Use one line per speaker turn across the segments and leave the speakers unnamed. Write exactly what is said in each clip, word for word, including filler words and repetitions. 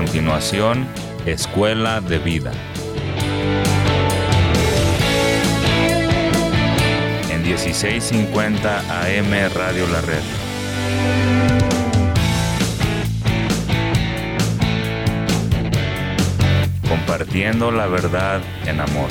continuación, Escuela de Vida. En dieciséis cincuenta A M Radio La Red. Compartiendo la verdad en amor.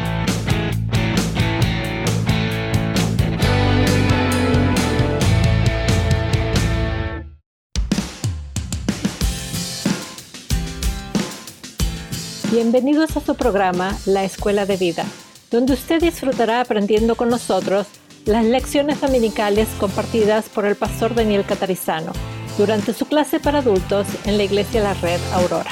Bienvenidos a su programa, La Escuela de Vida, donde usted disfrutará aprendiendo con nosotros las lecciones dominicales compartidas por el pastor Daniel Catarizano durante su clase para adultos en la Iglesia La Red Aurora.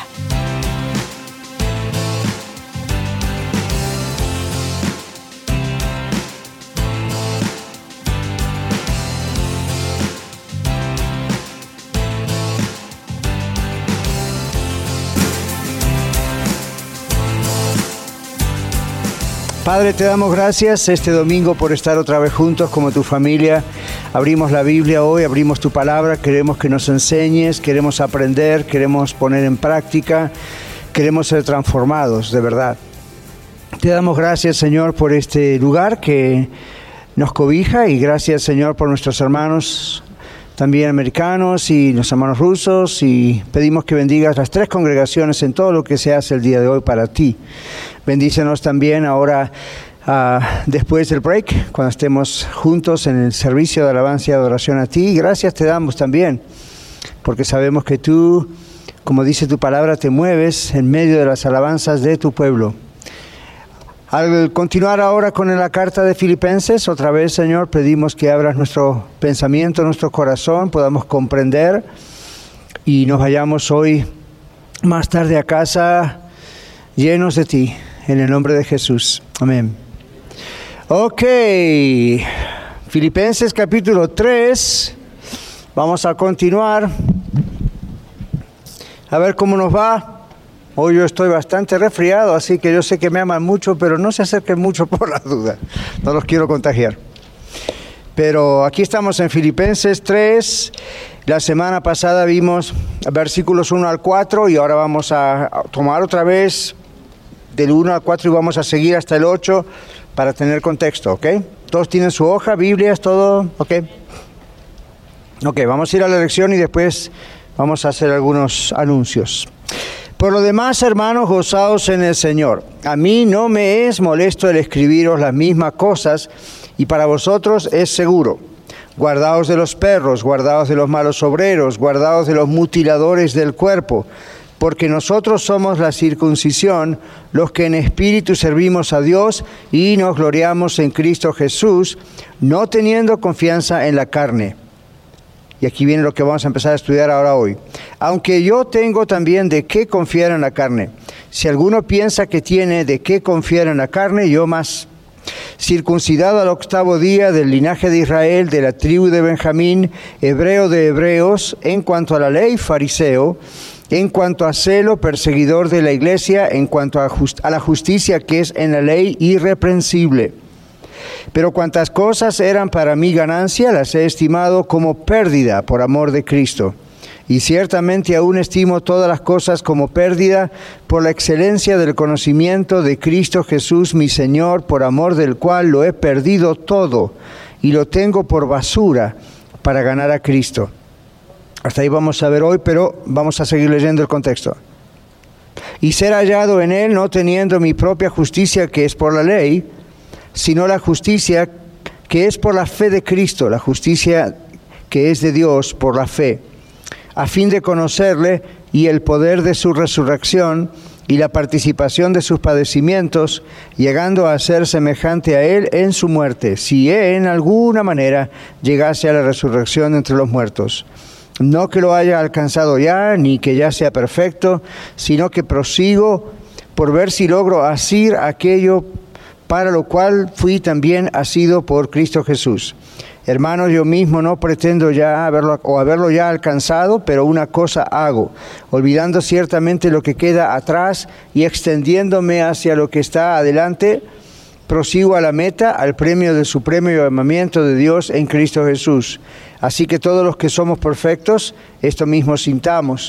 Padre, te damos gracias este domingo por estar otra vez juntos como tu familia. Abrimos la Biblia hoy, abrimos tu palabra, queremos que nos enseñes, queremos aprender, queremos poner en práctica, queremos ser transformados, de verdad. Te damos gracias, Señor, por este lugar que nos cobija y gracias, Señor, por nuestros hermanos también americanos y los hermanos rusos, y pedimos que bendigas las tres congregaciones en todo lo que se hace el día de hoy para ti. Bendícenos también ahora, uh, después del break, cuando estemos juntos en el servicio de alabanza y adoración a ti. Gracias te damos también, porque sabemos que tú, como dice tu palabra, te mueves en medio de las alabanzas de tu pueblo. Al continuar ahora con la carta de Filipenses, otra vez, Señor, pedimos que abras nuestro pensamiento, nuestro corazón, podamos comprender y nos vayamos hoy más tarde a casa llenos de ti, en el nombre de Jesús. Amén. Ok, Filipenses capítulo tres, vamos a continuar, a ver cómo nos va. Hoy yo estoy bastante resfriado, así que yo sé que me aman mucho, pero no se acerquen mucho por la duda. No los quiero contagiar. Pero aquí estamos en Filipenses tres. La semana pasada vimos versículos uno al cuatro y ahora vamos a tomar otra vez del uno al cuatro y vamos a seguir hasta el ocho para tener contexto, ¿ok? Todos tienen su hoja, Biblias, todo, ¿ok? Ok, vamos a ir a la lección y después vamos a hacer algunos anuncios. Por lo demás, hermanos, gozaos en el Señor. A mí no me es molesto el escribiros las mismas cosas, y para vosotros es seguro. Guardaos de los perros, guardaos de los malos obreros, guardaos de los mutiladores del cuerpo, porque nosotros somos la circuncisión, los que en espíritu servimos a Dios y nos gloriamos en Cristo Jesús, no teniendo confianza en la carne. Y aquí viene lo que vamos a empezar a estudiar ahora hoy. Aunque yo tengo también de qué confiar en la carne. Si alguno piensa que tiene de qué confiar en la carne, yo más. Circuncidado al octavo día, del linaje de Israel, de la tribu de Benjamín, hebreo de hebreos, en cuanto a la ley, fariseo, en cuanto a celo, perseguidor de la iglesia, en cuanto a, just- a la justicia que es en la ley, irreprensible. Pero cuantas cosas eran para mi ganancia, las he estimado como pérdida por amor de Cristo. Y ciertamente aún estimo todas las cosas como pérdida por la excelencia del conocimiento de Cristo Jesús mi Señor, por amor del cual lo he perdido todo y lo tengo por basura para ganar a Cristo. Hasta ahí vamos a ver hoy, pero vamos a seguir leyendo el contexto. Y ser hallado en Él, no teniendo mi propia justicia que es por la ley, sino la justicia que es por la fe de Cristo, la justicia que es de Dios por la fe, a fin de conocerle y el poder de su resurrección y la participación de sus padecimientos, llegando a ser semejante a Él en su muerte, si en alguna manera llegase a la resurrección entre los muertos. No que lo haya alcanzado ya, ni que ya sea perfecto, sino que prosigo por ver si logro asir aquello para lo cual fui también asido por Cristo Jesús. Hermanos, yo mismo no pretendo ya haberlo o haberlo ya alcanzado, pero una cosa hago, olvidando ciertamente lo que queda atrás y extendiéndome hacia lo que está adelante, prosigo a la meta, al premio del supremo llamamiento de Dios en Cristo Jesús. Así que todos los que somos perfectos, esto mismo sintamos.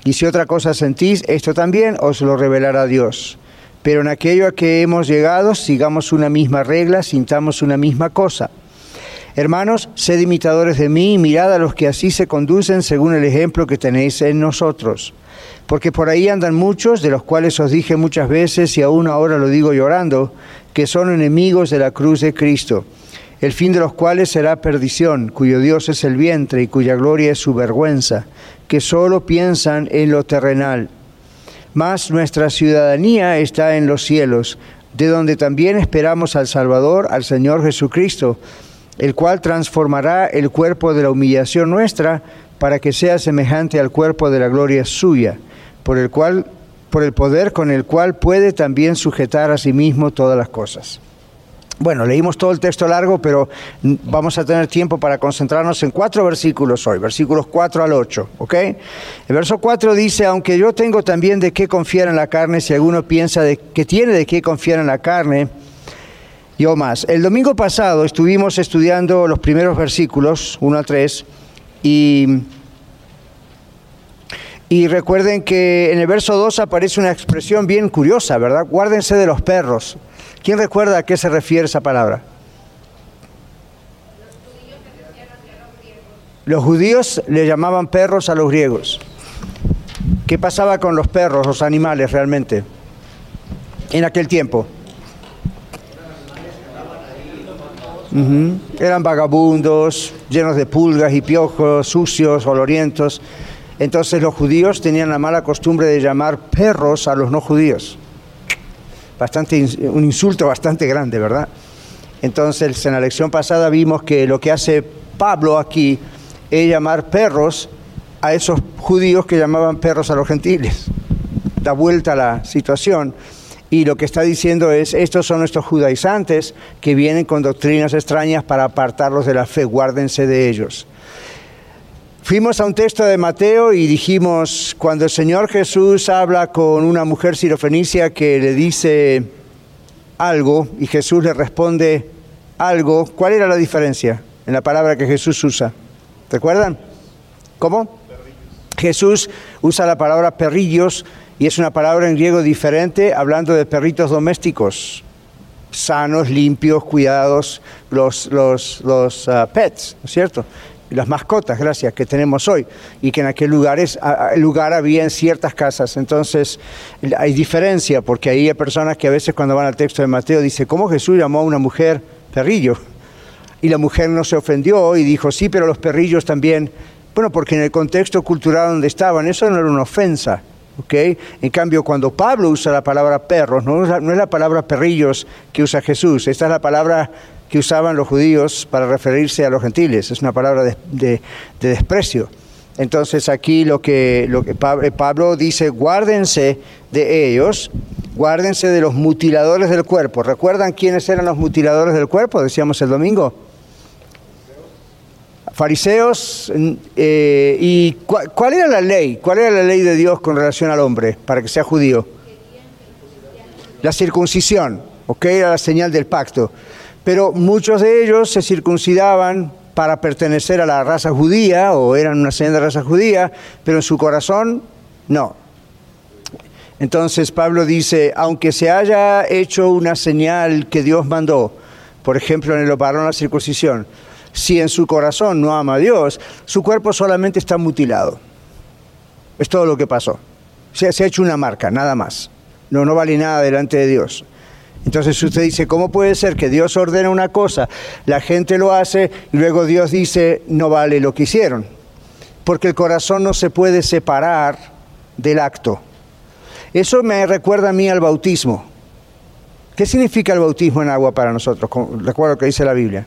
Y si otra cosa sentís, esto también os lo revelará Dios. Pero en aquello a que hemos llegado, sigamos una misma regla, sintamos una misma cosa. Hermanos, sed imitadores de mí y mirad a los que así se conducen según el ejemplo que tenéis en nosotros. Porque por ahí andan muchos, de los cuales os dije muchas veces, y aún ahora lo digo llorando, que son enemigos de la cruz de Cristo, el fin de los cuales será perdición, cuyo Dios es el vientre y cuya gloria es su vergüenza, que solo piensan en lo terrenal. Mas nuestra ciudadanía está en los cielos, de donde también esperamos al Salvador, al Señor Jesucristo, el cual transformará el cuerpo de la humillación nuestra para que sea semejante al cuerpo de la gloria suya, por el cual, por el poder con el cual puede también sujetar a sí mismo todas las cosas. Bueno, leímos todo el texto largo, pero vamos a tener tiempo para concentrarnos en cuatro versículos hoy, versículos cuatro al ocho, ¿ok? El verso cuatro dice, aunque yo tengo también de qué confiar en la carne, si alguno piensa de que tiene de qué confiar en la carne, yo más. El domingo pasado estuvimos estudiando los primeros versículos, uno a tres, y, y recuerden que en el verso dos aparece una expresión bien curiosa, ¿verdad? Guárdense de los perros. ¿Quién recuerda a qué se refiere esa palabra? Los judíos le llamaban perros a los griegos. ¿Qué pasaba con los perros, los animales realmente, en aquel tiempo? Uh-huh. Eran vagabundos, llenos de pulgas y piojos, sucios, olorientos. Entonces los judíos tenían la mala costumbre de llamar perros a los no judíos. Bastante, un insulto bastante grande, ¿verdad? Entonces, en la lección pasada vimos que lo que hace Pablo aquí es llamar perros a esos judíos que llamaban perros a los gentiles. Da vuelta a la situación y lo que está diciendo es, estos son estos judaizantes que vienen con doctrinas extrañas para apartarlos de la fe, guárdense de ellos. Fuimos a un texto de Mateo y dijimos, cuando el Señor Jesús habla con una mujer sirofenicia que le dice algo y Jesús le responde algo, ¿cuál era la diferencia en la palabra que Jesús usa? ¿Recuerdan? ¿Cómo? Perrillos. Jesús usa la palabra perrillos y es una palabra en griego diferente, hablando de perritos domésticos, sanos, limpios, cuidados, los, los, los uh, pets, ¿no es cierto? Las mascotas, gracias, que tenemos hoy, y que en aquel lugar, es, a, lugar había en ciertas casas. Entonces hay diferencia, porque ahí hay personas que a veces cuando van al texto de Mateo dicen, ¿cómo Jesús llamó a una mujer perrillo? Y la mujer no se ofendió y dijo, sí, pero los perrillos también. Bueno, porque en el contexto cultural donde estaban, eso no era una ofensa, ¿ok? En cambio, cuando Pablo usa la palabra perros, no es la, no es la palabra perrillos que usa Jesús, esta es la palabra que usaban los judíos para referirse a los gentiles, es una palabra de, de, de desprecio. Entonces aquí lo que, lo que Pablo dice, guárdense de ellos, guárdense de los mutiladores del cuerpo. ¿Recuerdan quiénes eran los mutiladores del cuerpo? Decíamos el domingo. Fariseos. Eh, ¿Y cu- cuál era la ley? ¿Cuál era la ley de Dios con relación al hombre para que sea judío? La circuncisión, ¿ok? Era la señal del pacto. Pero muchos de ellos se circuncidaban para pertenecer a la raza judía o eran una señal de raza judía, pero en su corazón no. Entonces Pablo dice, aunque se haya hecho una señal que Dios mandó, por ejemplo en el varón la circuncisión, si en su corazón no ama a Dios, su cuerpo solamente está mutilado. Es todo lo que pasó. Se, se ha hecho una marca, nada más. No, no vale nada delante de Dios. Entonces usted dice, ¿cómo puede ser que Dios ordena una cosa, la gente lo hace y luego Dios dice, no vale lo que hicieron? Porque el corazón no se puede separar del acto. Eso me recuerda a mí al bautismo. ¿Qué significa el bautismo en agua para nosotros? Recuerdo lo que dice la Biblia.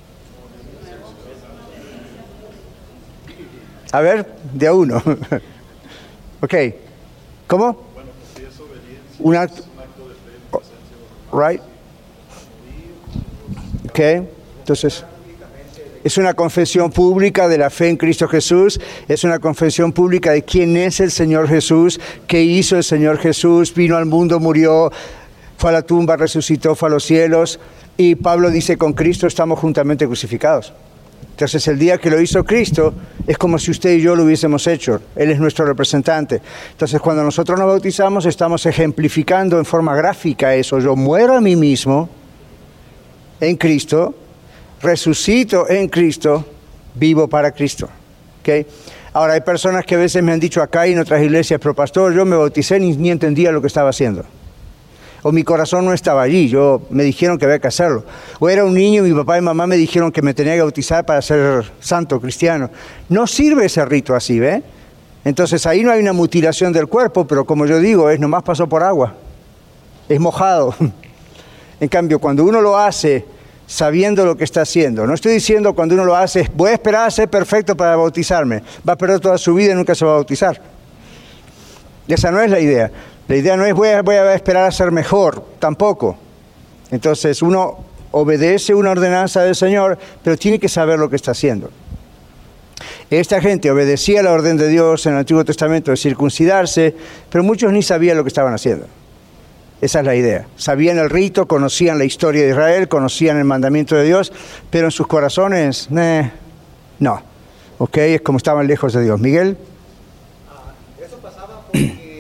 A ver, de a uno. Ok. ¿Cómo? Un acto. Right. Ok. Entonces, es una confesión pública de la fe en Cristo Jesús, es una confesión pública de quién es el Señor Jesús, qué hizo el Señor Jesús, vino al mundo, murió, fue a la tumba, resucitó, fue a los cielos, y Pablo dice, con Cristo estamos juntamente crucificados. Entonces el día que lo hizo Cristo es como si usted y yo lo hubiésemos hecho. Él es nuestro representante. Entonces cuando nosotros nos bautizamos estamos ejemplificando en forma gráfica eso. Yo muero a mí mismo en Cristo, resucito en Cristo, vivo para Cristo. ¿Okay? Ahora hay personas que a veces me han dicho acá y en otras iglesias, pero pastor, yo me bauticé ni, ni entendía lo que estaba haciendo. O mi corazón no estaba allí, yo me dijeron que había que hacerlo. O era un niño y mi papá y mamá me dijeron que me tenía que bautizar para ser santo, cristiano. No sirve ese rito así, ¿ve? Entonces ahí no hay una mutilación del cuerpo, pero como yo digo, es nomás pasó por agua. Es mojado. En cambio, cuando uno lo hace sabiendo lo que está haciendo, no estoy diciendo cuando uno lo hace, voy a esperar a ser perfecto para bautizarme. Va a perder toda su vida y nunca se va a bautizar. Esa no es la idea. La idea no es voy a, voy a esperar a ser mejor, tampoco. Entonces uno obedece una ordenanza del Señor, pero tiene que saber lo que está haciendo. Esta gente obedecía la orden de Dios en el Antiguo Testamento de circuncidarse, pero muchos ni sabían lo que estaban haciendo. Esa es la idea. Sabían el rito, conocían la historia de Israel, conocían el mandamiento de Dios, pero en sus corazones, eh, no. ¿Ok? Es como estaban lejos de Dios. ¿Miguel?
Ah, eso pasaba porque...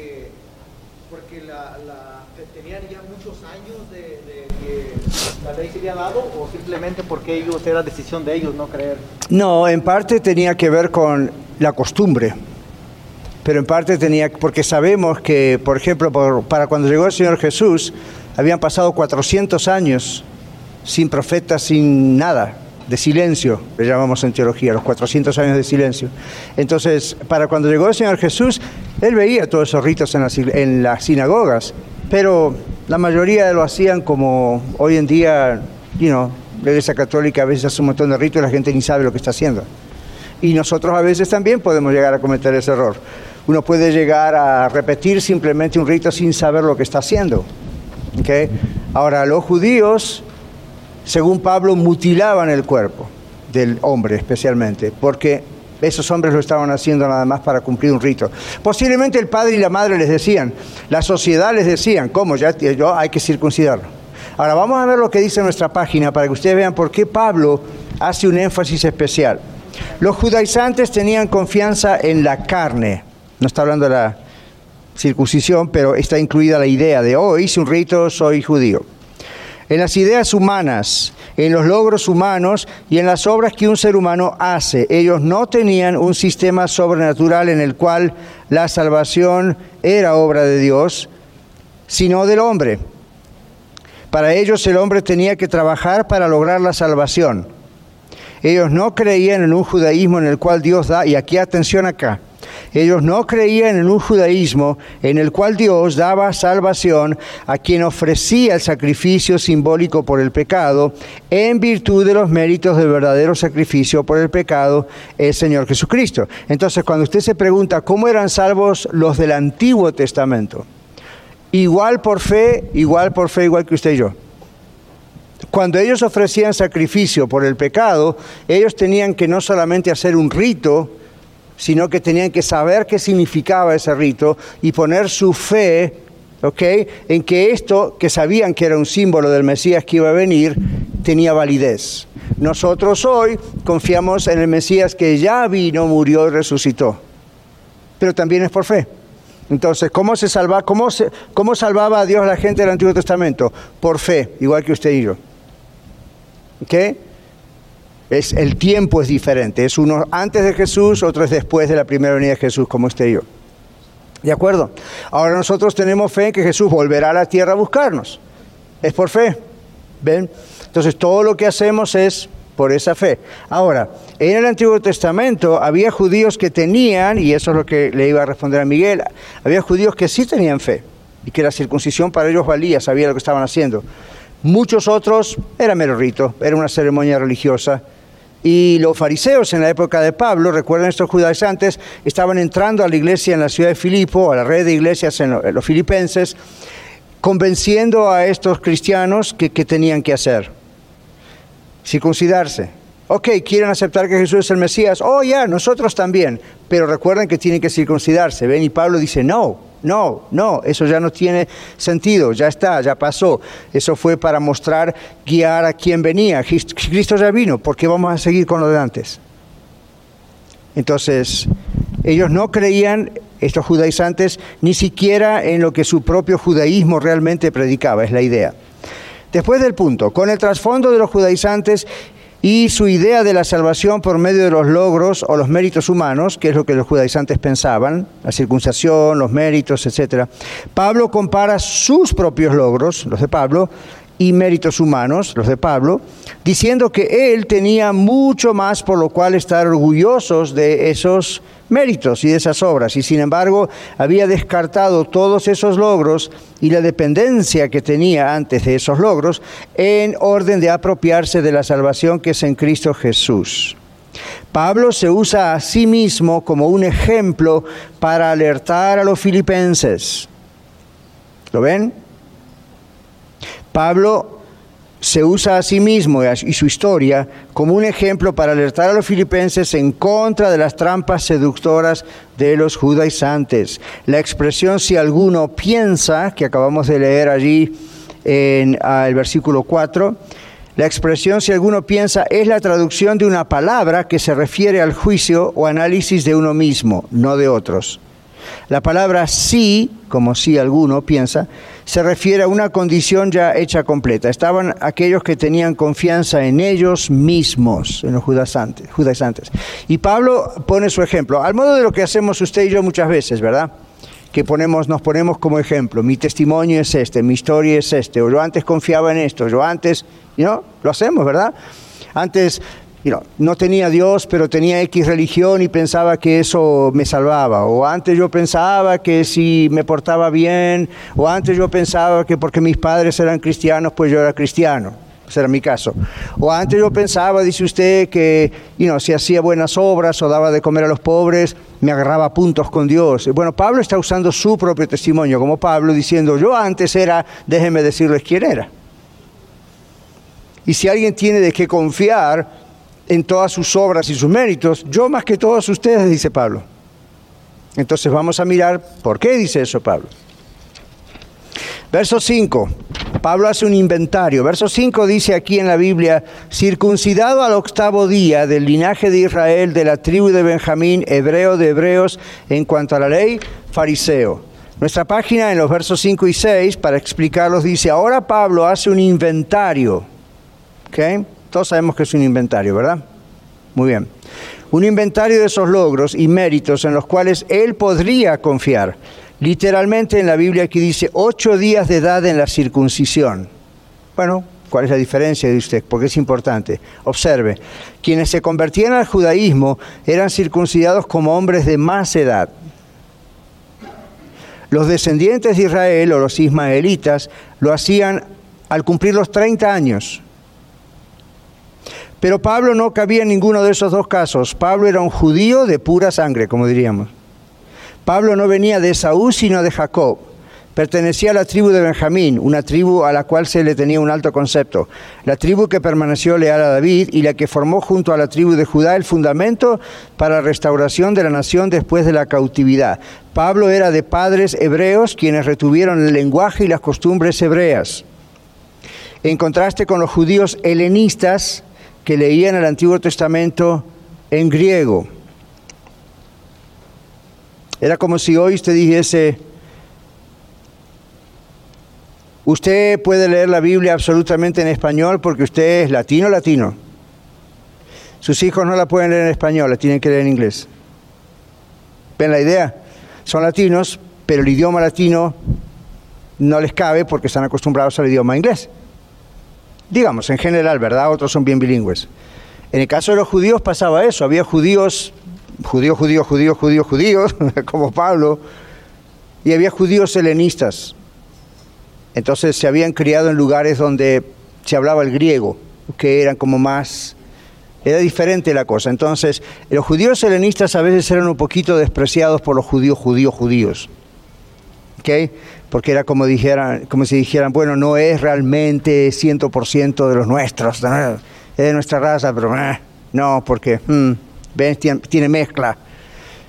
¿Tenían ya muchos años de, de que la ley se había dado o simplemente porque ellos era decisión de ellos no creer?
No, en parte tenía que ver con la costumbre, pero en parte tenía, porque sabemos que, por ejemplo, por, para cuando llegó el Señor Jesús, habían pasado cuatrocientos años sin profetas, sin nada, de silencio, le llamamos en teología, los cuatrocientos años de silencio. Entonces, para cuando llegó el Señor Jesús, Él veía todos esos ritos en las, en las sinagogas, pero la mayoría lo hacían como hoy en día, you know, la Iglesia Católica a veces hace un montón de ritos y la gente ni sabe lo que está haciendo. Y nosotros a veces también podemos llegar a cometer ese error. Uno puede llegar a repetir simplemente un rito sin saber lo que está haciendo. ¿Okay? Ahora, los judíos, según Pablo, mutilaban el cuerpo del hombre especialmente, porque esos hombres lo estaban haciendo nada más para cumplir un rito. Posiblemente el padre y la madre les decían, la sociedad les decían, ¿cómo? Ya yo, hay que circuncidarlo. Ahora vamos a ver lo que dice nuestra página para que ustedes vean por qué Pablo hace un énfasis especial. Los judaizantes tenían confianza en la carne. No está hablando de la circuncisión, pero está incluida la idea de, oh, hice un rito, soy judío. En las ideas humanas, en los logros humanos y en las obras que un ser humano hace. Ellos no tenían un sistema sobrenatural en el cual la salvación era obra de Dios, sino del hombre. Para ellos el hombre tenía que trabajar para lograr la salvación. Ellos no creían en un judaísmo en el cual Dios da, y aquí atención acá, ellos no creían en un judaísmo en el cual Dios daba salvación a quien ofrecía el sacrificio simbólico por el pecado en virtud de los méritos del verdadero sacrificio por el pecado, el Señor Jesucristo. Entonces, cuando usted se pregunta cómo eran salvos los del Antiguo Testamento, igual por fe, igual por fe, igual que usted y yo. Cuando ellos ofrecían sacrificio por el pecado, ellos tenían que no solamente hacer un rito, sino que tenían que saber qué significaba ese rito y poner su fe, ¿ok?, en que esto, que sabían que era un símbolo del Mesías que iba a venir, tenía validez. Nosotros hoy confiamos en el Mesías que ya vino, murió y resucitó, pero también es por fe. Entonces, ¿cómo se salva, cómo se, cómo salvaba a Dios a la gente del Antiguo Testamento? Por fe, igual que usted y yo. ¿Ok? Es, el tiempo es diferente, es uno antes de Jesús, otro es después de la primera venida de Jesús, como usted y yo. ¿De acuerdo? Ahora nosotros tenemos fe en que Jesús volverá a la tierra a buscarnos. Es por fe. ¿Ven? Entonces todo lo que hacemos es por esa fe. Ahora, en el Antiguo Testamento había judíos que tenían, y eso es lo que le iba a responder a Miguel, había judíos que sí tenían fe, y que la circuncisión para ellos valía, sabían lo que estaban haciendo. Muchos otros era mero rito, era una ceremonia religiosa. Y los fariseos en la época de Pablo, recuerden estos judaizantes, estaban entrando a la iglesia en la ciudad de Filipo, a la red de iglesias en los filipenses, convenciendo a estos cristianos que, que tenían que hacer. Circuncidarse. Ok, quieren aceptar que Jesús es el Mesías. Oh, ya, nosotros también. Pero recuerden que tienen que circuncidarse. ¿Ven? Y Pablo dice, no, no, no, eso ya no tiene sentido, ya está, ya pasó. Eso fue para mostrar, guiar a quien venía. Cristo ya vino, ¿por qué vamos a seguir con lo de antes? Entonces, ellos no creían, estos judaizantes, ni siquiera en lo que su propio judaísmo realmente predicaba, es la idea. Después del punto, con el trasfondo de los judaizantes y su idea de la salvación por medio de los logros o los méritos humanos, que es lo que los judaizantes pensaban, la circuncisión, los méritos, etcétera, Pablo compara sus propios logros, los de Pablo, y méritos humanos, los de Pablo, diciendo que él tenía mucho más por lo cual estar orgullosos de esos méritos y de esas obras, y sin embargo había descartado todos esos logros y la dependencia que tenía antes de esos logros en orden de apropiarse de la salvación que es en Cristo Jesús. Pablo se usa a sí mismo como un ejemplo para alertar a los filipenses. ¿Lo ven? Pablo se usa a sí mismo y su historia como un ejemplo para alertar a los filipenses en contra de las trampas seductoras de los judaizantes. La expresión "si alguno piensa", que acabamos de leer allí en ah, el versículo cuatro, la expresión "si alguno piensa" es la traducción de una palabra que se refiere al juicio o análisis de uno mismo, no de otros. La palabra "si", como si alguno piensa, se refiere a una condición ya hecha completa. Estaban aquellos que tenían confianza en ellos mismos, en los judaizantes. Y Pablo pone su ejemplo, al modo de lo que hacemos usted y yo muchas veces, ¿verdad? Que ponemos, nos ponemos como ejemplo. Mi testimonio es este, mi historia es este, o yo antes confiaba en esto, yo antes, you know, lo hacemos, ¿verdad? Antes... You know, no tenía Dios, pero tenía X religión y pensaba que eso me salvaba. O antes yo pensaba que si me portaba bien, o antes yo pensaba que porque mis padres eran cristianos, pues yo era cristiano. Ese era mi caso. O antes yo pensaba, dice usted, que you know, si hacía buenas obras o daba de comer a los pobres, me agarraba puntos con Dios. Bueno, Pablo está usando su propio testimonio, como Pablo diciendo, yo antes era, déjenme decirles quién era. Y si alguien tiene de qué confiar en todas sus obras y sus méritos, yo más que todos ustedes, dice Pablo. Entonces vamos a mirar por qué dice eso Pablo. Verso cinco, Pablo hace un inventario. Verso cinco dice aquí en la Biblia, circuncidado al octavo día del linaje de Israel, de la tribu de Benjamín, hebreo de hebreos, en cuanto a la ley, fariseo. Nuestra página en los versos cinco y seis, para explicarlos, dice, ahora Pablo hace un inventario. ¿Ok? Todos sabemos que es un inventario, ¿verdad? Muy bien. Un inventario de esos logros y méritos en los cuales él podría confiar. Literalmente en la Biblia aquí dice ocho días de edad en la circuncisión. Bueno, ¿cuál es la diferencia de usted? Porque es importante. Observe, quienes se convertían al judaísmo eran circuncidados como hombres de más edad. Los descendientes de Israel o los ismaelitas lo hacían al cumplir los treinta años. Pero Pablo no cabía en ninguno de esos dos casos. Pablo era un judío de pura sangre, como diríamos. Pablo no venía de Esaú, sino de Jacob. Pertenecía a la tribu de Benjamín, una tribu a la cual se le tenía un alto concepto. La tribu que permaneció leal a David y la que formó junto a la tribu de Judá el fundamento para la restauración de la nación después de la cautividad. Pablo era de padres hebreos, quienes retuvieron el lenguaje y las costumbres hebreas. En contraste con los judíos helenistas, que leían el Antiguo Testamento en griego. Era como si hoy usted dijese, usted puede leer la Biblia absolutamente en español porque usted es latino, latino. Sus hijos no la pueden leer en español, la tienen que leer en inglés. ¿Ven la idea? Son latinos, pero el idioma latino no les cabe porque están acostumbrados al idioma inglés. Digamos, en general, ¿verdad? Otros son bien bilingües. En el caso de los judíos pasaba eso. Había judíos, judíos, judíos, judíos, judíos, judíos, como Pablo, y había judíos helenistas. Entonces se habían criado en lugares donde se hablaba el griego, que eran como más... Era diferente la cosa. Entonces, los judíos helenistas a veces eran un poquito despreciados por los judíos, judíos, judíos. ¿Ok? Porque era como dijeran, como si dijeran, bueno, no es realmente cien por ciento de los nuestros, ¿no? Es de nuestra raza, pero eh, no, porque, hmm, ven, tiene, tiene mezcla.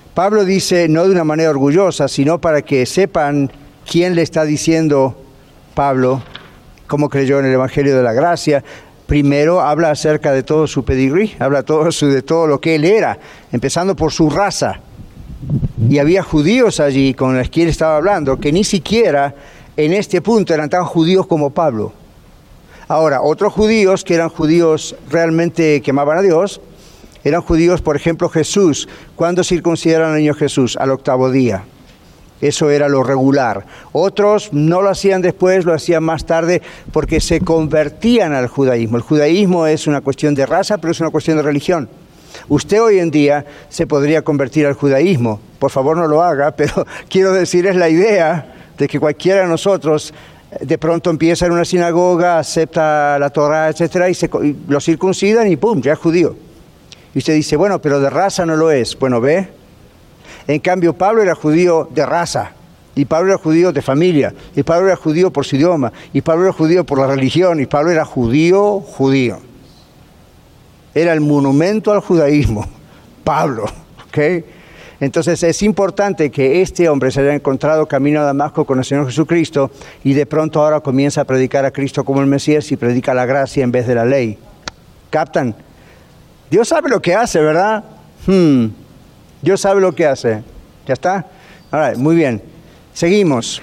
Pablo dice, no de una manera orgullosa, sino para que sepan quién le está diciendo Pablo, cómo creyó en el Evangelio de la Gracia. Primero habla acerca de todo su pedigrí, habla todo su, de todo lo que él era, empezando por su raza. Y había judíos allí con los que él estaba hablando, que ni siquiera en este punto eran tan judíos como Pablo. Ahora, otros judíos que eran judíos realmente que amaban a Dios, eran judíos, por ejemplo, Jesús. ¿Cuándo circuncidaron al niño Jesús? Al octavo día. Eso era lo regular. Otros no lo hacían después, lo hacían más tarde porque se convertían al judaísmo. El judaísmo es una cuestión de raza, pero es una cuestión de religión. Usted hoy en día se podría convertir al judaísmo. Por favor, no lo haga, pero quiero decir, es la idea de que cualquiera de nosotros de pronto empieza en una sinagoga, acepta la Torá, etcétera, y, se, y lo circuncidan y ¡pum!, ya es judío. Y usted dice, bueno, pero de raza no lo es. Bueno, ¿ve? En cambio, Pablo era judío de raza, y Pablo era judío de familia, y Pablo era judío por su idioma, y Pablo era judío por la religión, y Pablo era judío, judío. Era el monumento al judaísmo, Pablo, ¿ok? Entonces es importante que este hombre se haya encontrado camino a Damasco con el Señor Jesucristo, y de pronto ahora comienza a predicar a Cristo como el Mesías y predica la gracia en vez de la ley. ¿Captan? Dios sabe lo que hace, ¿verdad? Hmm. Dios sabe lo que hace. ¿Ya está? All right, muy bien. Seguimos.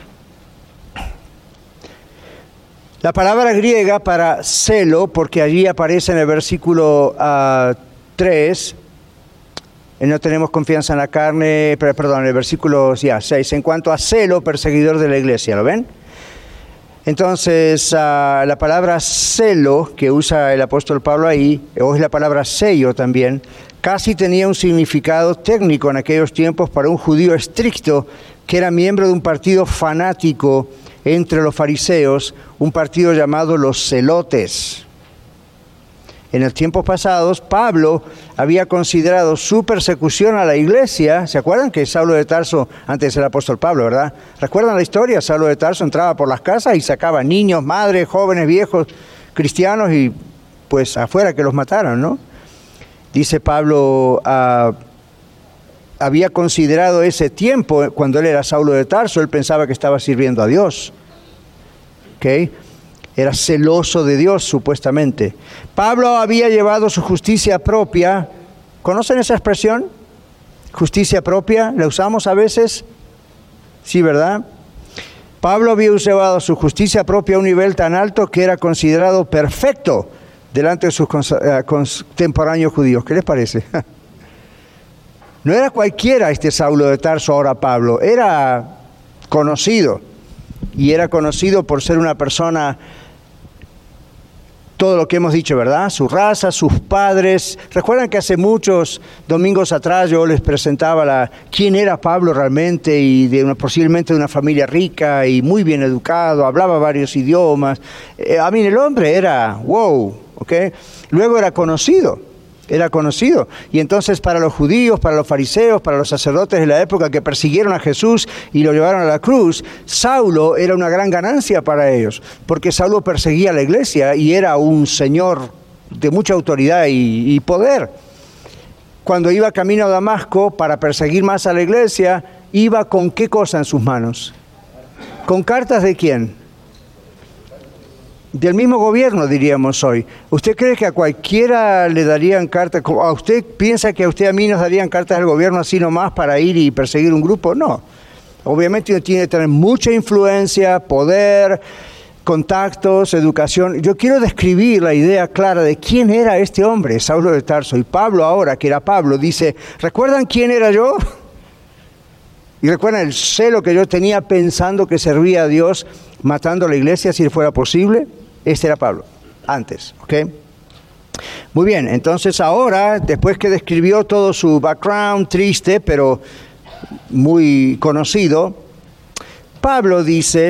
La palabra griega para celo, porque allí aparece en el versículo uh, tres, no tenemos confianza en la carne, pero, perdón, en el versículo ya, seis, en cuanto a celo, perseguidor de la iglesia, ¿lo ven? Entonces, uh, la palabra celo, que usa el apóstol Pablo ahí, o es la palabra sello también, casi tenía un significado técnico en aquellos tiempos para un judío estricto que era miembro de un partido fanático entre los fariseos, un partido llamado los celotes. En los tiempos pasados, Pablo había considerado su persecución a la iglesia. ¿Se acuerdan que Saulo de Tarso, antes era el apóstol Pablo, verdad? ¿Recuerdan la historia? Saulo de Tarso entraba por las casas y sacaba niños, madres, jóvenes, viejos, cristianos y pues afuera que los mataran, ¿no? Dice Pablo, uh, había considerado ese tiempo, cuando él era Saulo de Tarso, él pensaba que estaba sirviendo a Dios. ¿Ok? Era celoso de Dios, supuestamente. Pablo había llevado su justicia propia. ¿Conocen esa expresión? Justicia propia, ¿la usamos a veces? Sí, ¿verdad? Pablo había llevado su justicia propia a un nivel tan alto que era considerado perfecto delante de sus contemporáneos judíos. ¿Qué les parece? No era cualquiera este Saulo de Tarso, ahora Pablo. Era conocido. Y era conocido por ser una persona, todo lo que hemos dicho, ¿verdad? Su raza, sus padres. ¿Recuerdan que hace muchos domingos atrás yo les presentaba la, quién era Pablo realmente? Y de una, posiblemente de una familia rica y muy bien educado, hablaba varios idiomas. Eh, a mí el hombre era wow, ¿ok? Luego era conocido. Era conocido. Y entonces para los judíos, para los fariseos, para los sacerdotes de la época que persiguieron a Jesús y lo llevaron a la cruz, Saulo era una gran ganancia para ellos, porque Saulo perseguía a la iglesia y era un señor de mucha autoridad y, y poder. Cuando iba camino a Damasco para perseguir más a la iglesia, iba con ¿qué cosa en sus manos? ¿Con cartas de quién? Del mismo gobierno, diríamos hoy. ¿Usted cree que a cualquiera le darían cartas? ¿A usted piensa que a usted a mí nos darían cartas del gobierno así nomás para ir y perseguir un grupo? No. Obviamente uno tiene que tener mucha influencia, poder, contactos, educación. Yo quiero describir la idea clara de quién era este hombre, Saulo de Tarso. Y Pablo ahora, que era Pablo, dice, ¿recuerdan quién era yo? Y recuerdan el celo que yo tenía pensando que servía a Dios matando a la iglesia si fuera posible. Este era Pablo, antes, ¿ok? Muy bien, entonces ahora, después que describió todo su background triste, pero muy conocido, Pablo dice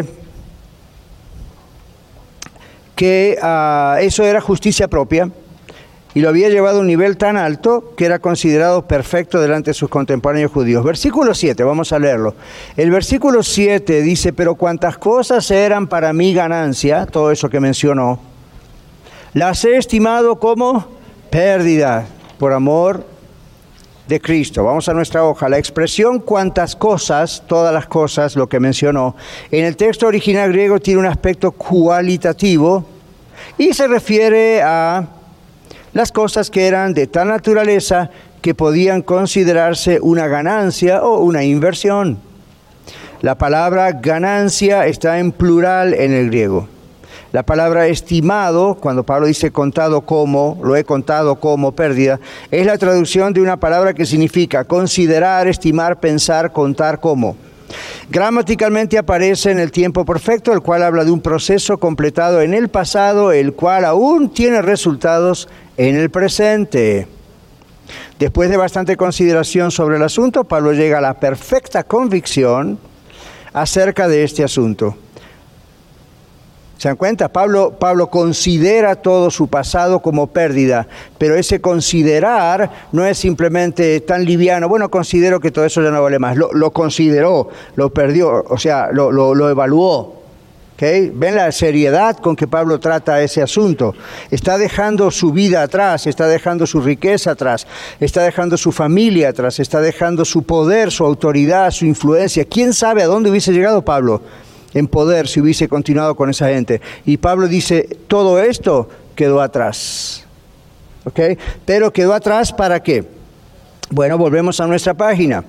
que uh, eso era justicia propia y lo había llevado a un nivel tan alto que era considerado perfecto delante de sus contemporáneos judíos. Versículo siete, vamos a leerlo. El versículo siete dice, pero cuantas cosas eran para mí ganancia, todo eso que mencionó, las he estimado como pérdida por amor de Cristo. Vamos a nuestra hoja. La expresión cuantas cosas, todas las cosas, lo que mencionó, en el texto original griego tiene un aspecto cualitativo y se refiere a las cosas que eran de tal naturaleza que podían considerarse una ganancia o una inversión. La palabra ganancia está en plural en el griego. La palabra estimado, cuando Pablo dice contado como, lo he contado como pérdida, es la traducción de una palabra que significa considerar, estimar, pensar, contar como. Gramaticalmente aparece en el tiempo perfecto, el cual habla de un proceso completado en el pasado, el cual aún tiene resultados en el presente. Después de bastante consideración sobre el asunto, Pablo llega a la perfecta convicción acerca de este asunto. ¿Se dan cuenta? Pablo, Pablo considera todo su pasado como pérdida, pero ese considerar no es simplemente tan liviano. Bueno, considero que todo eso ya no vale más. Lo, lo consideró, lo perdió, o sea, lo, lo, lo evaluó. ¿Okay? ¿Ven la seriedad con que Pablo trata ese asunto? Está dejando su vida atrás, está dejando su riqueza atrás, está dejando su familia atrás, está dejando su poder, su autoridad, su influencia. ¿Quién sabe a dónde hubiese llegado Pablo en poder si hubiese continuado con esa gente? Y Pablo dice, todo esto quedó atrás. ¿Okay? Pero quedó atrás ¿para qué? Bueno, volvemos a nuestra página.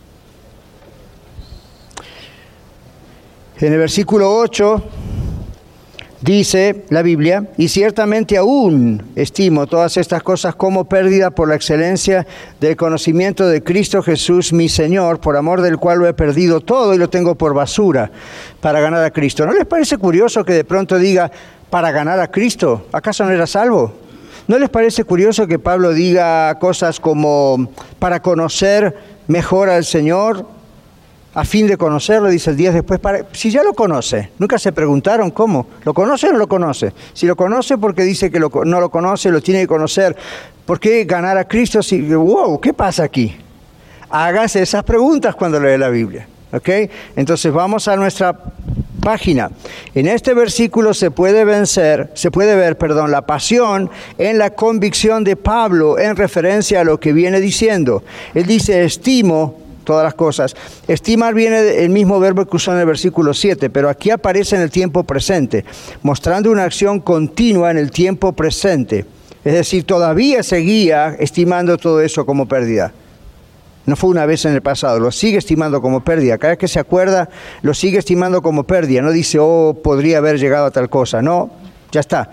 En el versículo ocho dice la Biblia, y ciertamente aún estimo todas estas cosas como pérdida por la excelencia del conocimiento de Cristo Jesús mi Señor, por amor del cual lo he perdido todo y lo tengo por basura para ganar a Cristo. ¿No les parece curioso que de pronto diga para ganar a Cristo? ¿Acaso no era salvo? ¿No les parece curioso que Pablo diga cosas como para conocer mejor al Señor? A fin de conocerlo, dice el diez después, para, si ya lo conoce, nunca se preguntaron cómo, ¿lo conoce o no lo conoce? Si lo conoce porque dice que lo, no lo conoce, lo tiene que conocer. ¿Por qué ganar a Cristo? Si, wow, ¿qué pasa aquí? Hágase esas preguntas cuando lee la Biblia, ¿ok? Entonces vamos a nuestra página. En este versículo se puede vencer, se puede ver, perdón, la pasión en la convicción de Pablo en referencia a lo que viene diciendo. Él dice, estimo todas las cosas. Estimar viene del mismo verbo que usó en el versículo siete, pero aquí aparece en el tiempo presente, mostrando una acción continua en el tiempo presente. Es decir, todavía seguía estimando todo eso como pérdida. No fue una vez en el pasado, lo sigue estimando como pérdida. Cada vez que se acuerda, lo sigue estimando como pérdida. No dice, oh, podría haber llegado a tal cosa. No, ya está.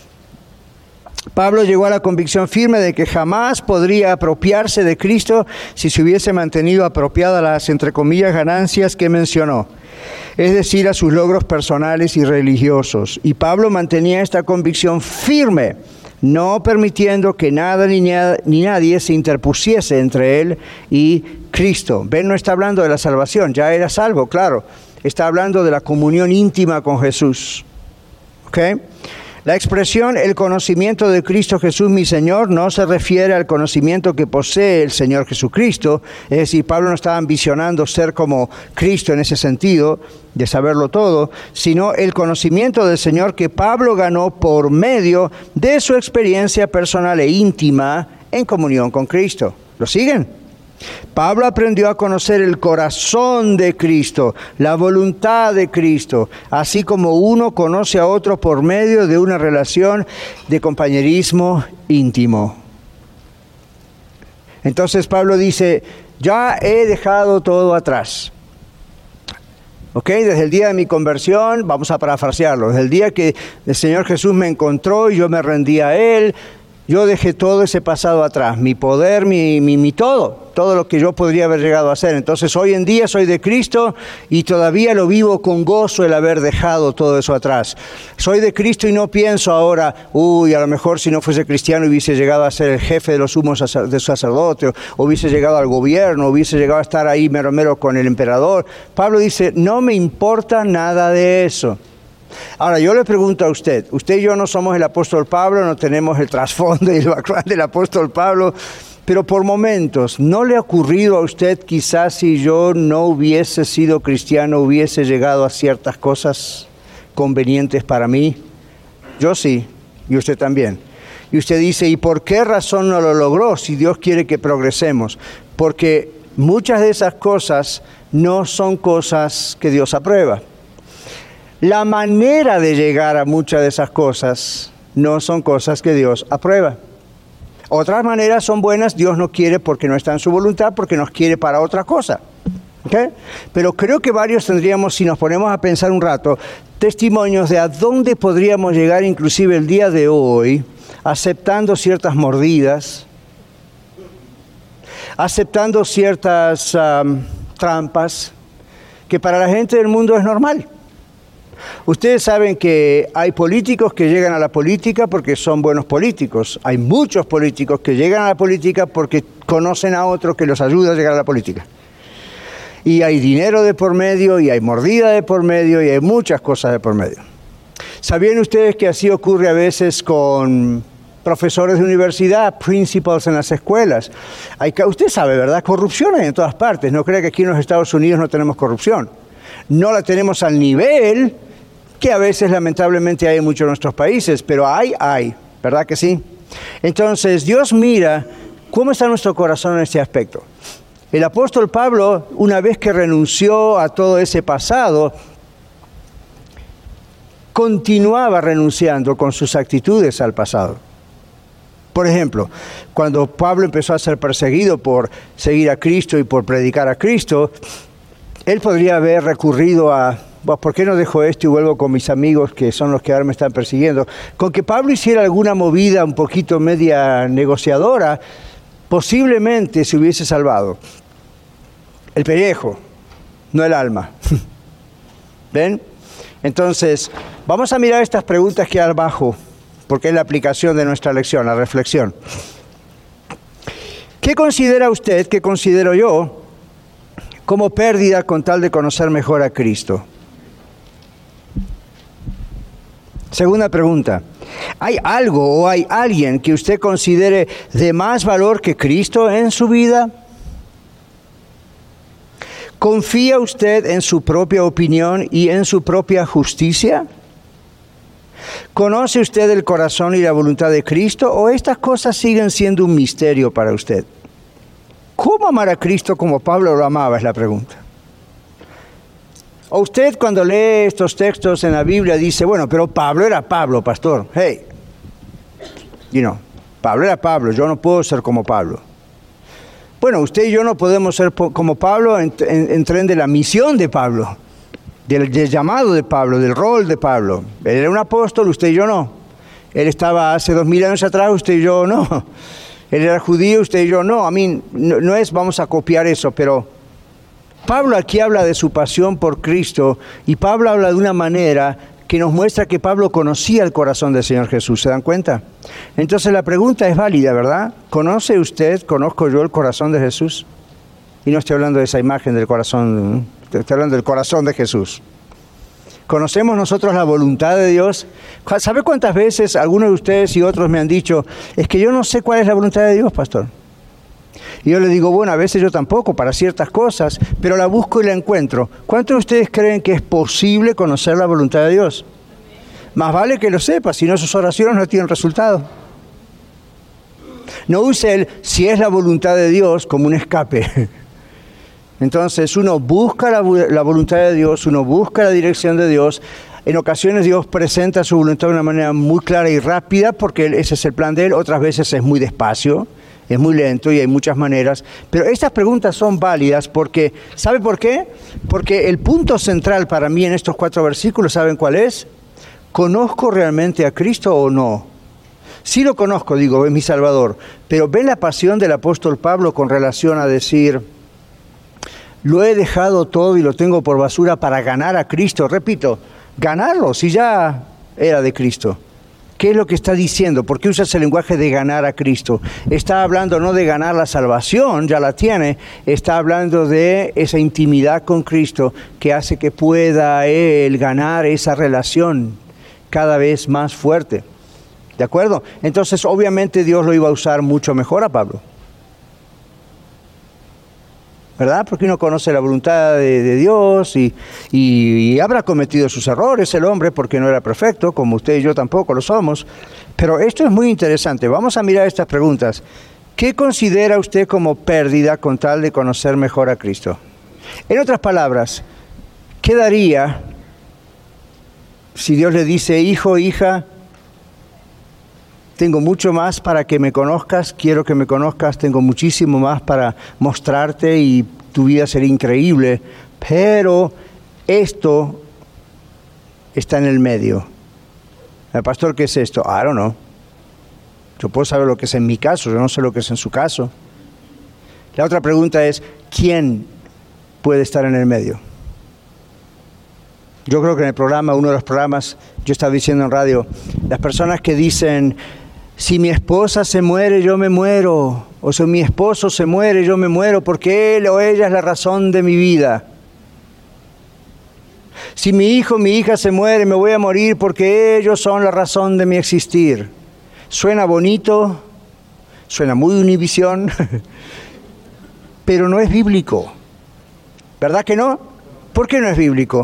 Pablo llegó a la convicción firme de que jamás podría apropiarse de Cristo si se hubiese mantenido apropiada a las, entre comillas, ganancias que mencionó, es decir, a sus logros personales y religiosos. Y Pablo mantenía esta convicción firme, no permitiendo que nada ni, ni nadie se interpusiese entre él y Cristo. Ven, no está hablando de la salvación, ya era salvo, claro. Está hablando de la comunión íntima con Jesús. ¿Ok? La expresión el conocimiento de Cristo Jesús mi Señor no se refiere al conocimiento que posee el Señor Jesucristo. Es decir, Pablo no estaba ambicionando ser como Cristo en ese sentido, de saberlo todo, sino el conocimiento del Señor que Pablo ganó por medio de su experiencia personal e íntima en comunión con Cristo. ¿Lo siguen? Pablo aprendió a conocer el corazón de Cristo, la voluntad de Cristo, así como uno conoce a otro por medio de una relación de compañerismo íntimo. Entonces Pablo dice, ya he dejado todo atrás. ¿Ok? Desde el día de mi conversión, vamos a parafrasearlo, desde el día que el Señor Jesús me encontró y yo me rendí a Él, yo dejé todo ese pasado atrás, mi poder, mi, mi, mi todo, todo lo que yo podría haber llegado a hacer. Entonces hoy en día soy de Cristo y todavía lo vivo con gozo el haber dejado todo eso atrás. Soy de Cristo y no pienso ahora, uy, a lo mejor si no fuese cristiano hubiese llegado a ser el jefe de los sumos de sacerdotes, o hubiese llegado al gobierno, hubiese llegado a estar ahí mero mero con el emperador. Pablo dice, no me importa nada de eso. Ahora, yo le pregunto a usted, usted y yo no somos el apóstol Pablo, no tenemos el trasfondo y el background del apóstol Pablo, pero por momentos, ¿no le ha ocurrido a usted quizás si yo no hubiese sido cristiano, hubiese llegado a ciertas cosas convenientes para mí? Yo sí, y usted también. Y usted dice, ¿y por qué razón no lo logró si Dios quiere que progresemos? Porque muchas de esas cosas no son cosas que Dios aprueba. La manera de llegar a muchas de esas cosas no son cosas que Dios aprueba. Otras maneras son buenas, Dios no quiere porque no está en su voluntad, porque nos quiere para otra cosa. ¿Okay? Pero creo que varios tendríamos, si nos ponemos a pensar un rato, testimonios de a dónde podríamos llegar inclusive el día de hoy, aceptando ciertas mordidas, aceptando ciertas um, trampas, que para la gente del mundo es normal. Ustedes saben que hay políticos que llegan a la política porque son buenos políticos. Hay muchos políticos que llegan a la política porque conocen a otro que los ayuda a llegar a la política. Y hay dinero de por medio, y hay mordida de por medio, y hay muchas cosas de por medio. ¿Sabían ustedes que así ocurre a veces con profesores de universidad, principals en las escuelas? Hay, usted sabe, ¿verdad? Corrupción hay en todas partes. No crea que aquí en los Estados Unidos no tenemos corrupción. No la tenemos al nivel que a veces lamentablemente hay en muchos de nuestros países, pero hay, hay, ¿verdad que sí? Entonces Dios mira cómo está nuestro corazón en este aspecto. El apóstol Pablo, una vez que renunció a todo ese pasado, continuaba renunciando con sus actitudes al pasado. Por ejemplo, cuando Pablo empezó a ser perseguido por seguir a Cristo y por predicar a Cristo, él podría haber recurrido a, ¿por qué no dejo esto y vuelvo con mis amigos que son los que ahora me están persiguiendo? Con que Pablo hiciera alguna movida un poquito media negociadora, posiblemente se hubiese salvado el pellejo, no el alma. ¿Ven? Entonces, vamos a mirar estas preguntas que hay abajo, porque es la aplicación de nuestra lección, la reflexión. ¿Qué considera usted, qué considero yo, como pérdida con tal de conocer mejor a Cristo? Segunda pregunta, ¿hay algo o hay alguien que usted considere de más valor que Cristo en su vida? ¿Confía usted en su propia opinión y en su propia justicia? ¿Conoce usted el corazón y la voluntad de Cristo o estas cosas siguen siendo un misterio para usted? ¿Cómo amar a Cristo como Pablo lo amaba? Es la pregunta. O usted cuando lee estos textos en la Biblia dice, bueno, pero Pablo era Pablo, pastor. Hey, you know, Pablo era Pablo, yo no puedo ser como Pablo. Bueno, usted y yo no podemos ser como Pablo en, en, en tren de la misión de Pablo, del, del llamado de Pablo, del rol de Pablo. Él era un apóstol, usted y yo no. Él estaba hace dos mil años atrás, usted y yo no. Él era judío, usted y yo no. A mí no, no es vamos a copiar eso, pero Pablo aquí habla de su pasión por Cristo y Pablo habla de una manera que nos muestra que Pablo conocía el corazón del Señor Jesús. ¿Se dan cuenta? Entonces la pregunta es válida, ¿verdad? ¿Conoce usted, conozco yo el corazón de Jesús? Y no estoy hablando de esa imagen del corazón, estoy hablando del corazón de Jesús. ¿Conocemos nosotros la voluntad de Dios? ¿Sabe cuántas veces algunos de ustedes y otros me han dicho, es que yo no sé cuál es la voluntad de Dios, pastor? Y yo le digo, bueno, a veces yo tampoco, para ciertas cosas, pero la busco y la encuentro. ¿Cuántos de ustedes creen que es posible conocer la voluntad de Dios? Más vale que lo sepa, si no sus oraciones no tienen resultado. No use el si es la voluntad de Dios como un escape. Entonces uno busca la, la voluntad de Dios, uno busca la dirección de Dios. En ocasiones Dios presenta su voluntad de una manera muy clara y rápida porque ese es el plan de Él. Otras veces es muy despacio, es muy lento y hay muchas maneras. Pero estas preguntas son válidas porque, ¿sabe por qué? Porque el punto central para mí en estos cuatro versículos, ¿saben cuál es? ¿Conozco realmente a Cristo o no? Sí lo conozco, digo, es mi Salvador. Pero ¿ven la pasión del apóstol Pablo con relación a decir, lo he dejado todo y lo tengo por basura para ganar a Cristo? Repito, ganarlo, si ya era de Cristo. ¿Qué es lo que está diciendo? ¿Por qué usa ese lenguaje de ganar a Cristo? Está hablando no de ganar la salvación, ya la tiene, está hablando de esa intimidad con Cristo que hace que pueda Él ganar esa relación cada vez más fuerte. ¿De acuerdo? Entonces, obviamente Dios lo iba a usar mucho mejor a Pablo. ¿verdad? Porque uno conoce la voluntad de, de Dios y, y, y habrá cometido sus errores el hombre porque no era perfecto, como usted y yo tampoco lo somos. Pero esto es muy interesante. Vamos a mirar estas preguntas. ¿Qué considera usted como pérdida con tal de conocer mejor a Cristo? En otras palabras, ¿qué daría si Dios le dice, hijo, hija, tengo mucho más para que me conozcas, quiero que me conozcas, tengo muchísimo más para mostrarte y tu vida será increíble, pero esto está en el medio? El pastor, ¿qué es esto? I don't know. Yo puedo saber lo que es en mi caso, yo no sé lo que es en su caso. La otra pregunta es, ¿quién puede estar en el medio? Yo creo que en el programa, uno de los programas, yo estaba diciendo en radio, las personas que dicen, si mi esposa se muere, yo me muero, o si mi esposo se muere, yo me muero, porque él o ella es la razón de mi vida. Si mi hijo o mi hija se muere, me voy a morir porque ellos son la razón de mi existir. Suena bonito, suena muy Univisión, pero no es bíblico. ¿Verdad que no? ¿Por qué no es bíblico?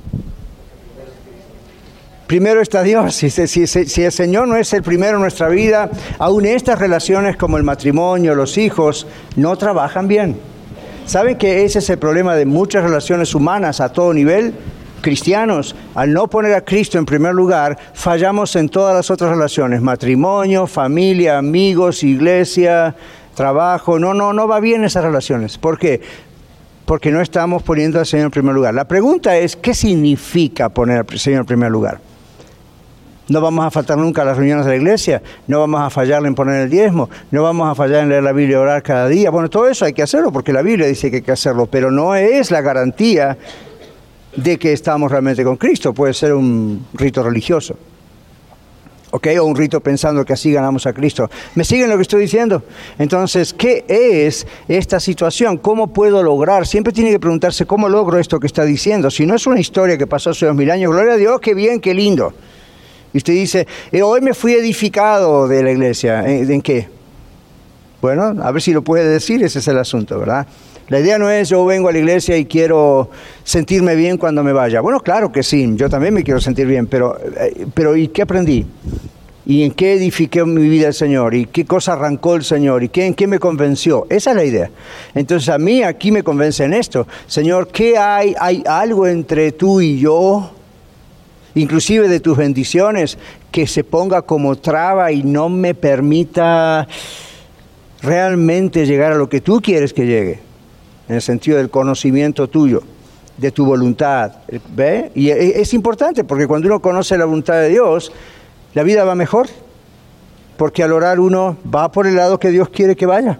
Primero está Dios. Si, si, si, si el Señor no es el primero en nuestra vida, aún estas relaciones como el matrimonio, los hijos, no trabajan bien. ¿Saben que ese es el problema de muchas relaciones humanas a todo nivel? Cristianos, al no poner a Cristo en primer lugar, fallamos en todas las otras relaciones, matrimonio, familia, amigos, iglesia, trabajo. No, no, no va bien esas relaciones. ¿Por qué? Porque no estamos poniendo al Señor en primer lugar. La pregunta es, ¿qué significa poner al Señor en primer lugar? No vamos a faltar nunca a las reuniones de la iglesia, no vamos a fallarle en poner el diezmo, no vamos a fallar en leer la Biblia y orar cada día. Bueno, todo eso hay que hacerlo porque la Biblia dice que hay que hacerlo, pero no es la garantía de que estamos realmente con Cristo. Puede ser un rito religioso, ¿ok? O un rito pensando que así ganamos a Cristo. ¿Me siguen lo que estoy diciendo? Entonces, ¿qué es esta situación? ¿Cómo puedo lograr? Siempre tiene que preguntarse, ¿cómo logro esto que está diciendo? Si no es una historia que pasó hace dos mil años, gloria a Dios, qué bien, qué lindo. Y usted dice, eh, hoy me fui edificado de la iglesia. ¿En, ¿En qué? Bueno, a ver si lo puede decir, ese es el asunto, ¿verdad? La idea no es yo vengo a la iglesia y quiero sentirme bien cuando me vaya. Bueno, claro que sí, yo también me quiero sentir bien, pero, pero ¿y qué aprendí? ¿Y en qué edifiqué mi vida el Señor? ¿Y qué cosa arrancó el Señor? ¿Y qué, en qué me convenció? Esa es la idea. Entonces a mí aquí me convence en esto. Señor, ¿qué hay? ¿Hay algo entre tú y yo? Inclusive de tus bendiciones, que se ponga como traba y no me permita realmente llegar a lo que tú quieres que llegue. En el sentido del conocimiento tuyo, de tu voluntad, ¿ve? Y es importante porque cuando uno conoce la voluntad de Dios, la vida va mejor, porque al orar uno va por el lado que Dios quiere que vaya.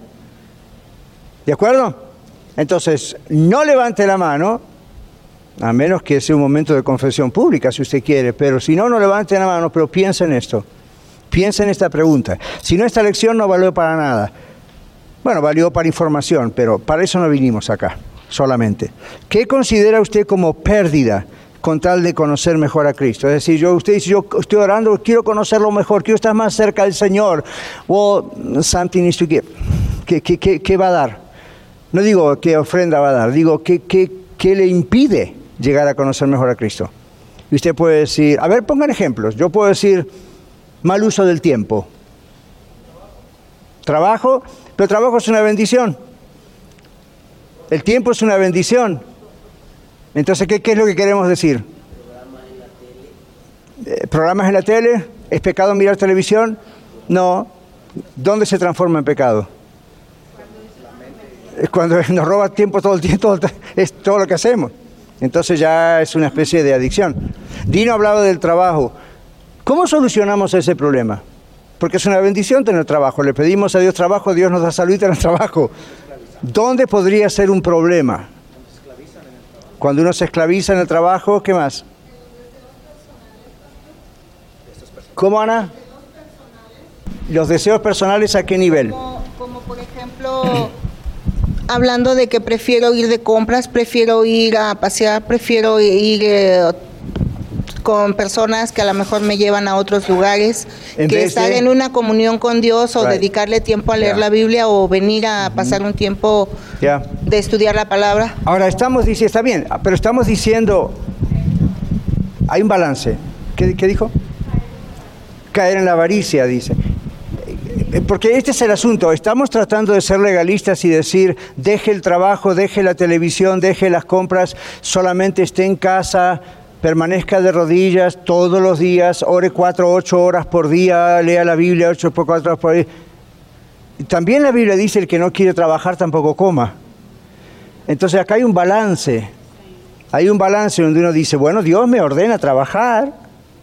¿De acuerdo? Entonces, no levante la mano, a menos que sea un momento de confesión pública, si usted quiere, pero si no, no levante la mano, pero piensa en esto, piensa en esta pregunta. Si no, esta lección no valió para nada. Bueno, valió para información, pero para eso no vinimos acá, solamente. ¿Qué considera usted como pérdida con tal de conocer mejor a Cristo? Es decir, yo, usted dice, yo estoy orando, quiero conocerlo mejor, quiero estar más cerca del Señor. Well, something needs to give. ¿Qué, qué, qué, qué va a dar? No digo qué ofrenda va a dar, digo qué, qué, qué le impide llegar a conocer mejor a Cristo. Y usted puede decir, a ver, pongan ejemplos. Yo puedo decir, mal uso del tiempo. Trabajo, pero trabajo es una bendición. El tiempo es una bendición. Entonces, ¿qué, qué es lo que queremos decir? ¿Programas en la tele? Eh, ¿Programas en la tele? ¿Es pecado mirar televisión? No. ¿Dónde se transforma en pecado? Es cuando nos roba tiempo todo el tiempo, todo, es todo lo que hacemos. Entonces ya es una especie de adicción. Dino hablaba del trabajo. ¿Cómo solucionamos ese problema? Porque es una bendición tener trabajo. Le pedimos a Dios trabajo, Dios nos da salud y tenemos trabajo. ¿Dónde podría ser un problema? Cuando uno se esclaviza en el trabajo, ¿qué más? ¿Cómo, Ana? ¿Los deseos personales a qué nivel?
Como, como por ejemplo, hablando de que prefiero ir de compras, prefiero ir a pasear, prefiero ir eh, con personas que a lo mejor me llevan a otros lugares,
En
que
vez
estar
de-
en una comunión con Dios o
Right.
dedicarle tiempo a leer
Yeah.
la Biblia o venir a pasar un tiempo
Ya.
de estudiar la palabra.
Ahora estamos diciendo, está bien, pero estamos diciendo, hay un balance. ¿Qué, qué dijo? Caer en la avaricia, dice. Porque este es el asunto, estamos tratando de ser legalistas y decir, deje el trabajo, deje la televisión, deje las compras, solamente esté en casa, permanezca de rodillas todos los días, ore cuatro, ocho horas por día, lea la Biblia ocho por cuatro horas por día. También la Biblia dice, el que no quiere trabajar tampoco coma. Entonces acá hay un balance, hay un balance donde uno dice, bueno, Dios me ordena trabajar.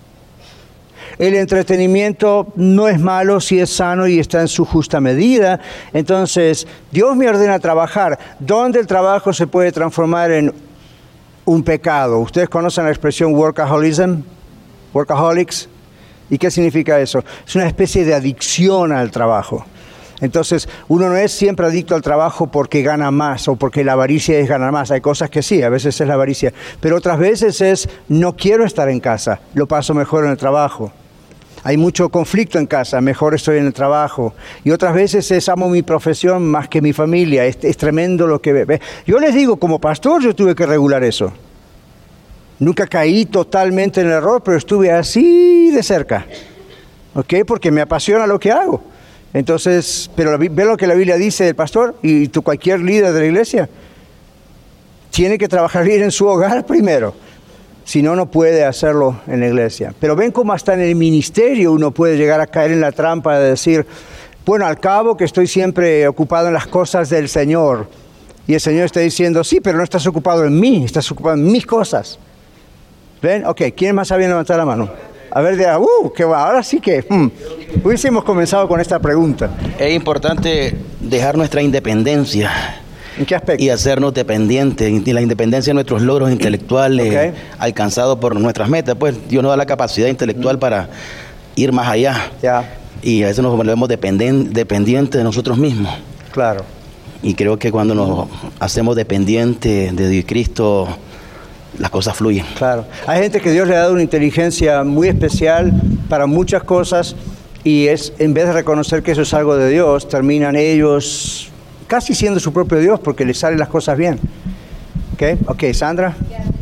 El entretenimiento no es malo si es sano y está en su justa medida. Entonces, Dios me ordena trabajar. ¿Dónde el trabajo se puede transformar en un pecado? ¿Ustedes conocen la expresión workaholism? Workaholics. ¿Y qué significa eso? Es una especie de adicción al trabajo. Entonces, uno no es siempre adicto al trabajo porque gana más o porque la avaricia es ganar más. Hay cosas que sí, a veces es la avaricia. Pero otras veces es, no quiero estar en casa, lo paso mejor en el trabajo. Hay mucho conflicto en casa, mejor estoy en el trabajo. Y otras veces es, amo mi profesión más que mi familia. Es, es tremendo lo que ve. Yo les digo, como pastor yo tuve que regular eso. Nunca caí totalmente en el error, pero estuve así de cerca. ¿Ok? Porque me apasiona lo que hago. Entonces, pero ve lo que la Biblia dice del pastor y tú, cualquier líder de la iglesia. Tiene que trabajar bien en su hogar primero. Si no, no puede hacerlo en la iglesia. Pero ven cómo hasta en el ministerio uno puede llegar a caer en la trampa de decir, bueno, al cabo que estoy siempre ocupado en las cosas del Señor. Y el Señor está diciendo, sí, pero no estás ocupado en mí, estás ocupado en mis cosas. ¿Ven? Ok, ¿quién más sabía levantar la mano? A ver, de, uh, que va, ahora sí que... Hmm, hubiésemos comenzado con esta pregunta.
Es importante dejar nuestra independencia.
¿En qué aspecto?
Y hacernos dependientes, y la independencia de nuestros logros intelectuales,
Okay.
alcanzados por nuestras metas. Pues Dios nos da la capacidad intelectual para ir más allá.
Ya,
Y a veces nos volvemos dependen, dependientes de nosotros mismos.
claro.
Y creo que cuando nos hacemos dependientes de Cristo, las cosas fluyen.
Claro. Hay gente que Dios le ha dado una inteligencia muy especial para muchas cosas y es, en vez de reconocer que eso es algo de Dios, terminan ellos casi siendo su propio Dios porque les salen las cosas bien. ¿Ok? Ok, Sandra.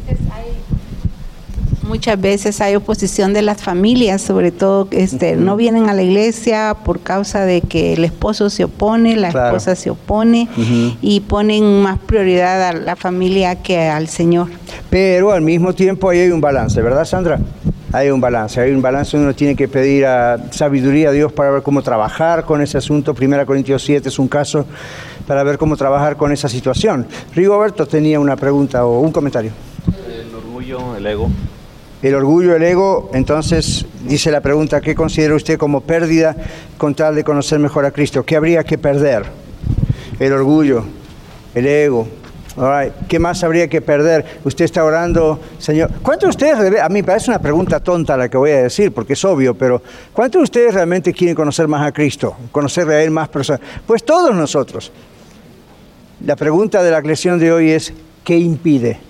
Muchas veces hay oposición de las familias, sobre todo este, uh-huh. no vienen a la iglesia por causa de que el esposo se opone, la claro. esposa se opone uh-huh. y ponen más prioridad a la familia que al Señor.
Pero al mismo tiempo ahí hay un balance, ¿verdad, Sandra? Hay un balance, hay un balance, uno tiene que pedir a sabiduría a Dios para ver cómo trabajar con ese asunto. Primera Corintios siete es un caso para ver cómo trabajar con esa situación. Rigoberto tenía una pregunta o un comentario.
El orgullo, el ego.
El orgullo, el ego, entonces dice la pregunta, ¿qué considera usted como pérdida con tal de conocer mejor a Cristo? ¿Qué habría que perder? El orgullo, el ego. All right. ¿Qué más habría que perder? Usted está orando, Señor. ¿Cuántos de ustedes, a mí me parece una pregunta tonta la que voy a decir, porque es obvio, pero ¿cuántos de ustedes realmente quieren conocer más a Cristo? Conocerle a Él más personas. Pues todos nosotros. La pregunta de la lección de hoy es, ¿qué impide?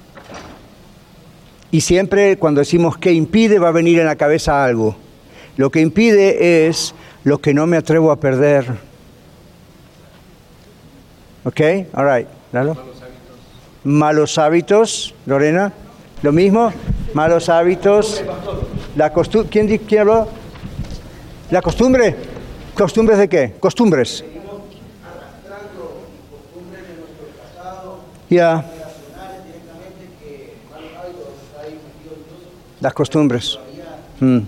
Y siempre cuando decimos ¿qué impide? Va a venir en la cabeza algo. Lo que impide es lo que no me atrevo a perder. ¿Ok? All right. ¿Lalo? Malos hábitos. Malos hábitos, Lorena. ¿Lo mismo? Malos hábitos. La costumbre. ¿Quién, ¿Quién habló? ¿La costumbre? ¿Costumbres de qué? Costumbres. Arrastrando costumbres de nuestro pasado. Ya. Las costumbres. Mm.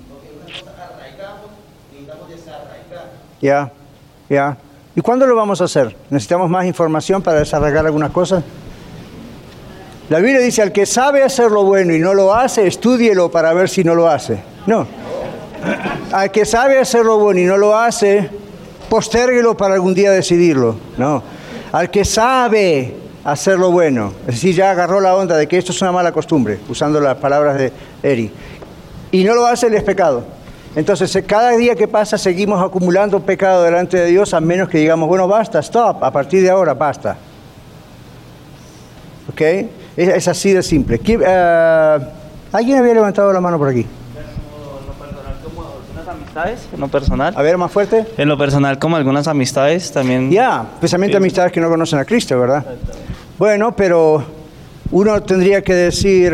Ya, yeah, ya. Yeah. ¿Y cuándo lo vamos a hacer? ¿Necesitamos más información para desarraigar algunas cosas? La Biblia dice, al que sabe hacer lo bueno y no lo hace, estúdielo para ver si no lo hace. No. Al que sabe hacer lo bueno y no lo hace, postérguelo para algún día decidirlo. No. Al que sabe hacer lo bueno, es decir, ya agarró la onda de que esto es una mala costumbre, usando las palabras de Eri, y no lo hace, él es pecado. Entonces, cada día que pasa seguimos acumulando pecado delante de Dios, a menos que digamos, bueno, basta, stop, a partir de ahora, basta. ¿Ok? Es, es así de simple. ¿Qué, uh, ¿Alguien había levantado la mano por aquí?
Amistades, en lo personal.
A ver, más fuerte.
En lo personal, como algunas amistades también.
Ya, especialmente sí. Amistades que no conocen a Cristo, ¿verdad? Bueno, pero uno tendría que decir,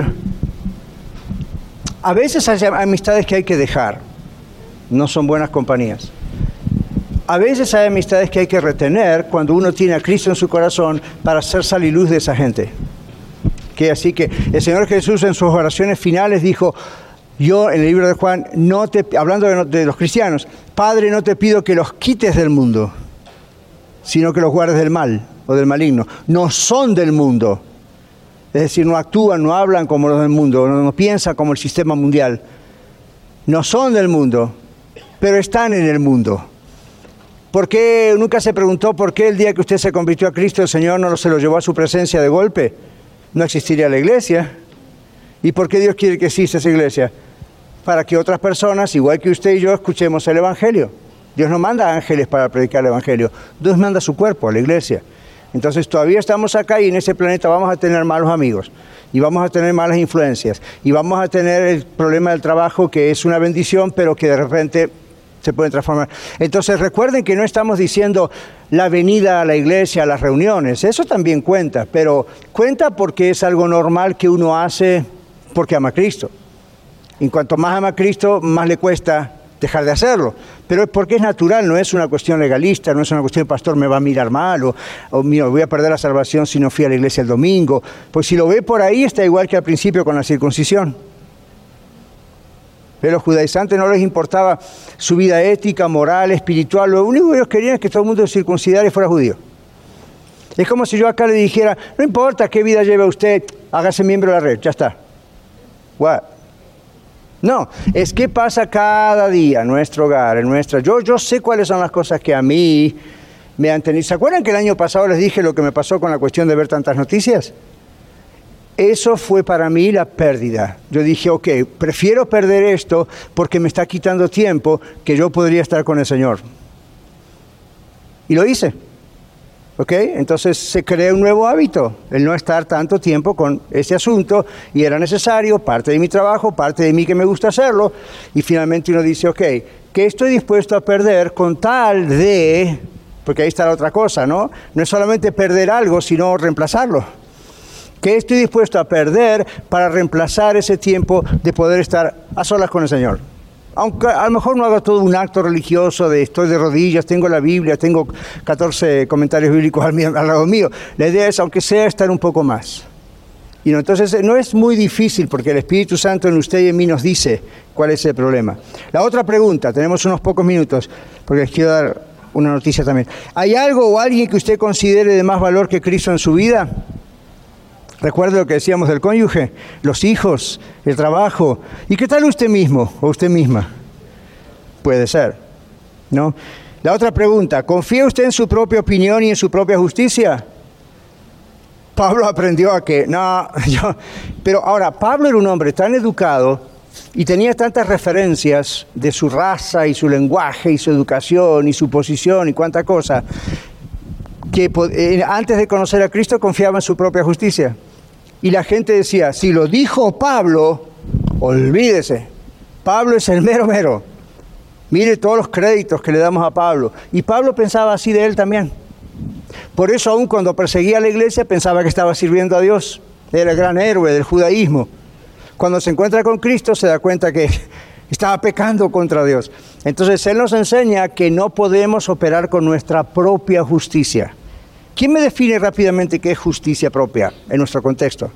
a veces hay amistades que hay que dejar, no son buenas compañías. A veces hay amistades que hay que retener cuando uno tiene a Cristo en su corazón para hacer sal y luz de esa gente. Que así que el Señor Jesús en sus oraciones finales dijo, yo en el libro de Juan, no te, hablando de, de los cristianos, Padre, no te pido que los quites del mundo, sino que los guardes del mal o del maligno. No son del mundo. Es decir, no actúan, no hablan como los del mundo, no, no piensan como el sistema mundial. No son del mundo, pero están en el mundo. ¿Por qué? Nunca se preguntó por qué el día que usted se convirtió a Cristo, el Señor no se lo llevó a su presencia de golpe. No existiría la iglesia. ¿Y por qué Dios quiere que exista esa iglesia? Para que otras personas, igual que usted y yo, escuchemos el Evangelio. Dios no manda ángeles para predicar el Evangelio. Dios manda su cuerpo, a la iglesia. Entonces todavía estamos acá y en ese planeta vamos a tener malos amigos. Y vamos a tener malas influencias. Y vamos a tener el problema del trabajo, que es una bendición, pero que de repente se puede transformar. Entonces recuerden que no estamos diciendo la venida a la iglesia, a las reuniones. Eso también cuenta, pero cuenta porque es algo normal que uno hace porque ama a Cristo. En cuanto más ama a Cristo, más le cuesta dejar de hacerlo. Pero es porque es natural, no es una cuestión legalista, no es una cuestión, el pastor me va a mirar mal, o, o mira, voy a perder la salvación si no fui a la iglesia el domingo. Pues si lo ve por ahí, está igual que al principio con la circuncisión. Pero a los judaizantes no les importaba su vida ética, moral, espiritual. Lo único que ellos querían es que todo el mundo se circuncidara y fuera judío. Es como si yo acá le dijera, no importa qué vida lleve usted, hágase miembro de la red, ya está. What? No, es que pasa cada día en nuestro hogar, en nuestra... Yo, yo sé cuáles son las cosas que a mí me han tenido... ¿Se acuerdan que el año pasado les dije lo que me pasó con la cuestión de ver tantas noticias? Eso fue para mí la pérdida. Yo dije, ok, prefiero perder esto porque me está quitando tiempo que yo podría estar con el Señor. Y lo hice. ¿Ok? Entonces se crea un nuevo hábito, el no estar tanto tiempo con este asunto, y era necesario, parte de mi trabajo, parte de mí que me gusta hacerlo, y finalmente uno dice, ok, ¿qué estoy dispuesto a perder con tal de...? Porque ahí está la otra cosa, ¿no? No es solamente perder algo, sino reemplazarlo. ¿Qué estoy dispuesto a perder para reemplazar ese tiempo de poder estar a solas con el Señor? Aunque a lo mejor no haga todo un acto religioso de estoy de rodillas, tengo la Biblia, tengo catorce comentarios bíblicos al, mío, al lado mío. La idea es, aunque sea, estar un poco más. Y no, entonces no es muy difícil porque el Espíritu Santo en usted y en mí nos dice cuál es el problema. La otra pregunta, tenemos unos pocos minutos, porque les quiero dar una noticia también. ¿Hay algo o alguien que usted considere de más valor que Cristo en su vida? Recuerde lo que decíamos del cónyuge, los hijos, el trabajo. ¿Y qué tal usted mismo o usted misma? Puede ser, ¿no? La otra pregunta, ¿confía usted en su propia opinión y en su propia justicia? Pablo aprendió a que, no, yo... Pero ahora, Pablo era un hombre tan educado y tenía tantas referencias de su raza y su lenguaje y su educación y su posición y cuánta cosa, que antes de conocer a Cristo confiaba en su propia justicia. Y la gente decía, si lo dijo Pablo, olvídese, Pablo es el mero mero. Mire todos los créditos que le damos a Pablo. Y Pablo pensaba así de él también. Por eso aún cuando perseguía a la iglesia pensaba que estaba sirviendo a Dios. Era el gran héroe del judaísmo. Cuando se encuentra con Cristo se da cuenta que estaba pecando contra Dios. Entonces Él nos enseña que no podemos operar con nuestra propia justicia. ¿Quién me define rápidamente qué es justicia propia en nuestro contexto?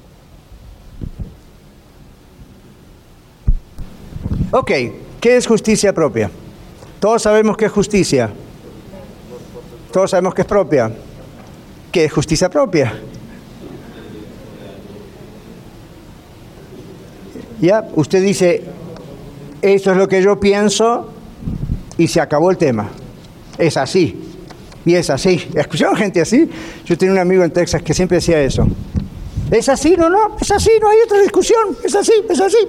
Ok, ¿qué es justicia propia? Todos sabemos qué es justicia. Todos sabemos qué es propia. ¿Qué es justicia propia? Ya, usted dice, esto es lo que yo pienso y se acabó el tema. Es así. Y es así. ¿Escucharon gente así? Yo tenía un amigo en Texas que siempre decía eso. ¿Es así? No, no, es así, no hay otra discusión. Es así, es así.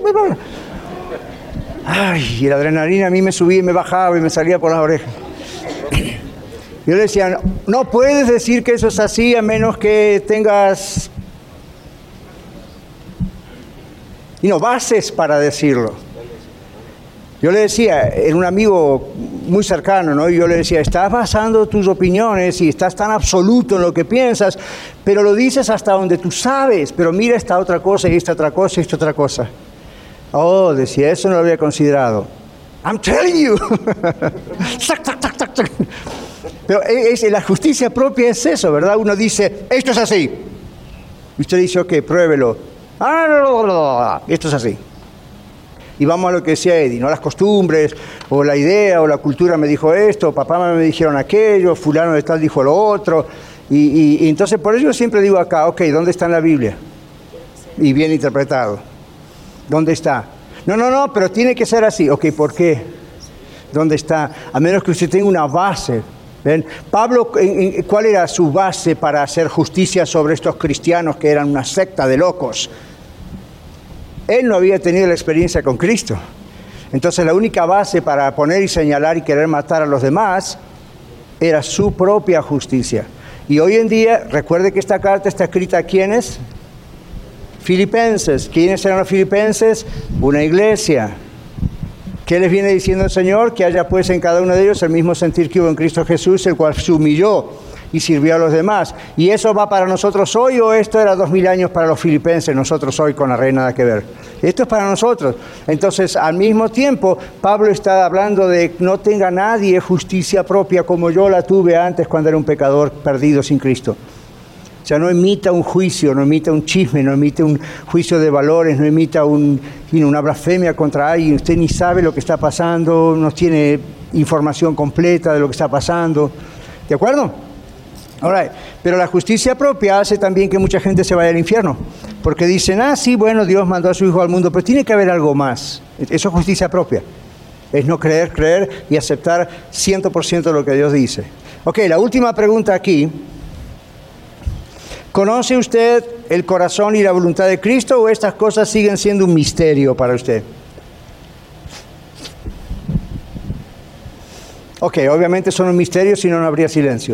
Ay, y la adrenalina a mí me subía y me bajaba y me salía por las orejas. Yo le decía, no, no puedes decir que eso es así a menos que tengas y no bases para decirlo. Yo le decía, era un amigo muy cercano, ¿no? Y yo le decía, estás basando tus opiniones y estás tan absoluto en lo que piensas, pero lo dices hasta donde tú sabes, pero mira esta otra cosa y esta otra cosa y esta otra cosa. Oh, decía, eso no lo había considerado. I'm telling you. Pero es, la justicia propia es eso, ¿verdad? Uno dice, esto es así. Y usted dice, ok, pruébelo. Esto es así. Y vamos a lo que decía Eddie, no las costumbres, o la idea, o la cultura me dijo esto, papá me dijeron aquello, fulano de tal dijo lo otro. Y, y, y entonces por eso yo siempre digo acá, ok, ¿dónde está en la Biblia? Y bien interpretado. ¿Dónde está? No, no, no, pero tiene que ser así. Ok, ¿por qué? ¿Dónde está? A menos que usted tenga una base. ¿Ven? Pablo, ¿cuál era su base para hacer justicia sobre estos cristianos que eran una secta de locos? Él no había tenido la experiencia con Cristo. Entonces la única base para poner y señalar y querer matar a los demás era su propia justicia. Y hoy en día, recuerde que esta carta está escrita a ¿quiénes? Filipenses. ¿Quiénes eran los filipenses? Una iglesia. ¿Qué les viene diciendo el Señor? Que haya pues en cada uno de ellos el mismo sentir que hubo en Cristo Jesús, el cual se humilló y sirvió a los demás. ¿Y eso va para nosotros hoy o esto era dos mil años para los filipenses? Nosotros hoy con la reina nada que ver. Esto es para nosotros. Entonces, al mismo tiempo, Pablo está hablando de no tenga nadie justicia propia como yo la tuve antes cuando era un pecador perdido sin Cristo. O sea, no emita un juicio, no emita un chisme, no emite un juicio de valores, no emita un, una blasfemia contra alguien. Usted ni sabe lo que está pasando, no tiene información completa de lo que está pasando. ¿De acuerdo? All right. Pero la justicia propia hace también que mucha gente se vaya al infierno. Porque dicen, ah, sí, bueno, Dios mandó a su Hijo al mundo, pero tiene que haber algo más. Eso es justicia propia. Es no creer, creer y aceptar cien por ciento lo que Dios dice. Ok, la última pregunta aquí. ¿Conoce usted el corazón y la voluntad de Cristo o estas cosas siguen siendo un misterio para usted? Ok, obviamente son un misterio, si no, no habría silencio.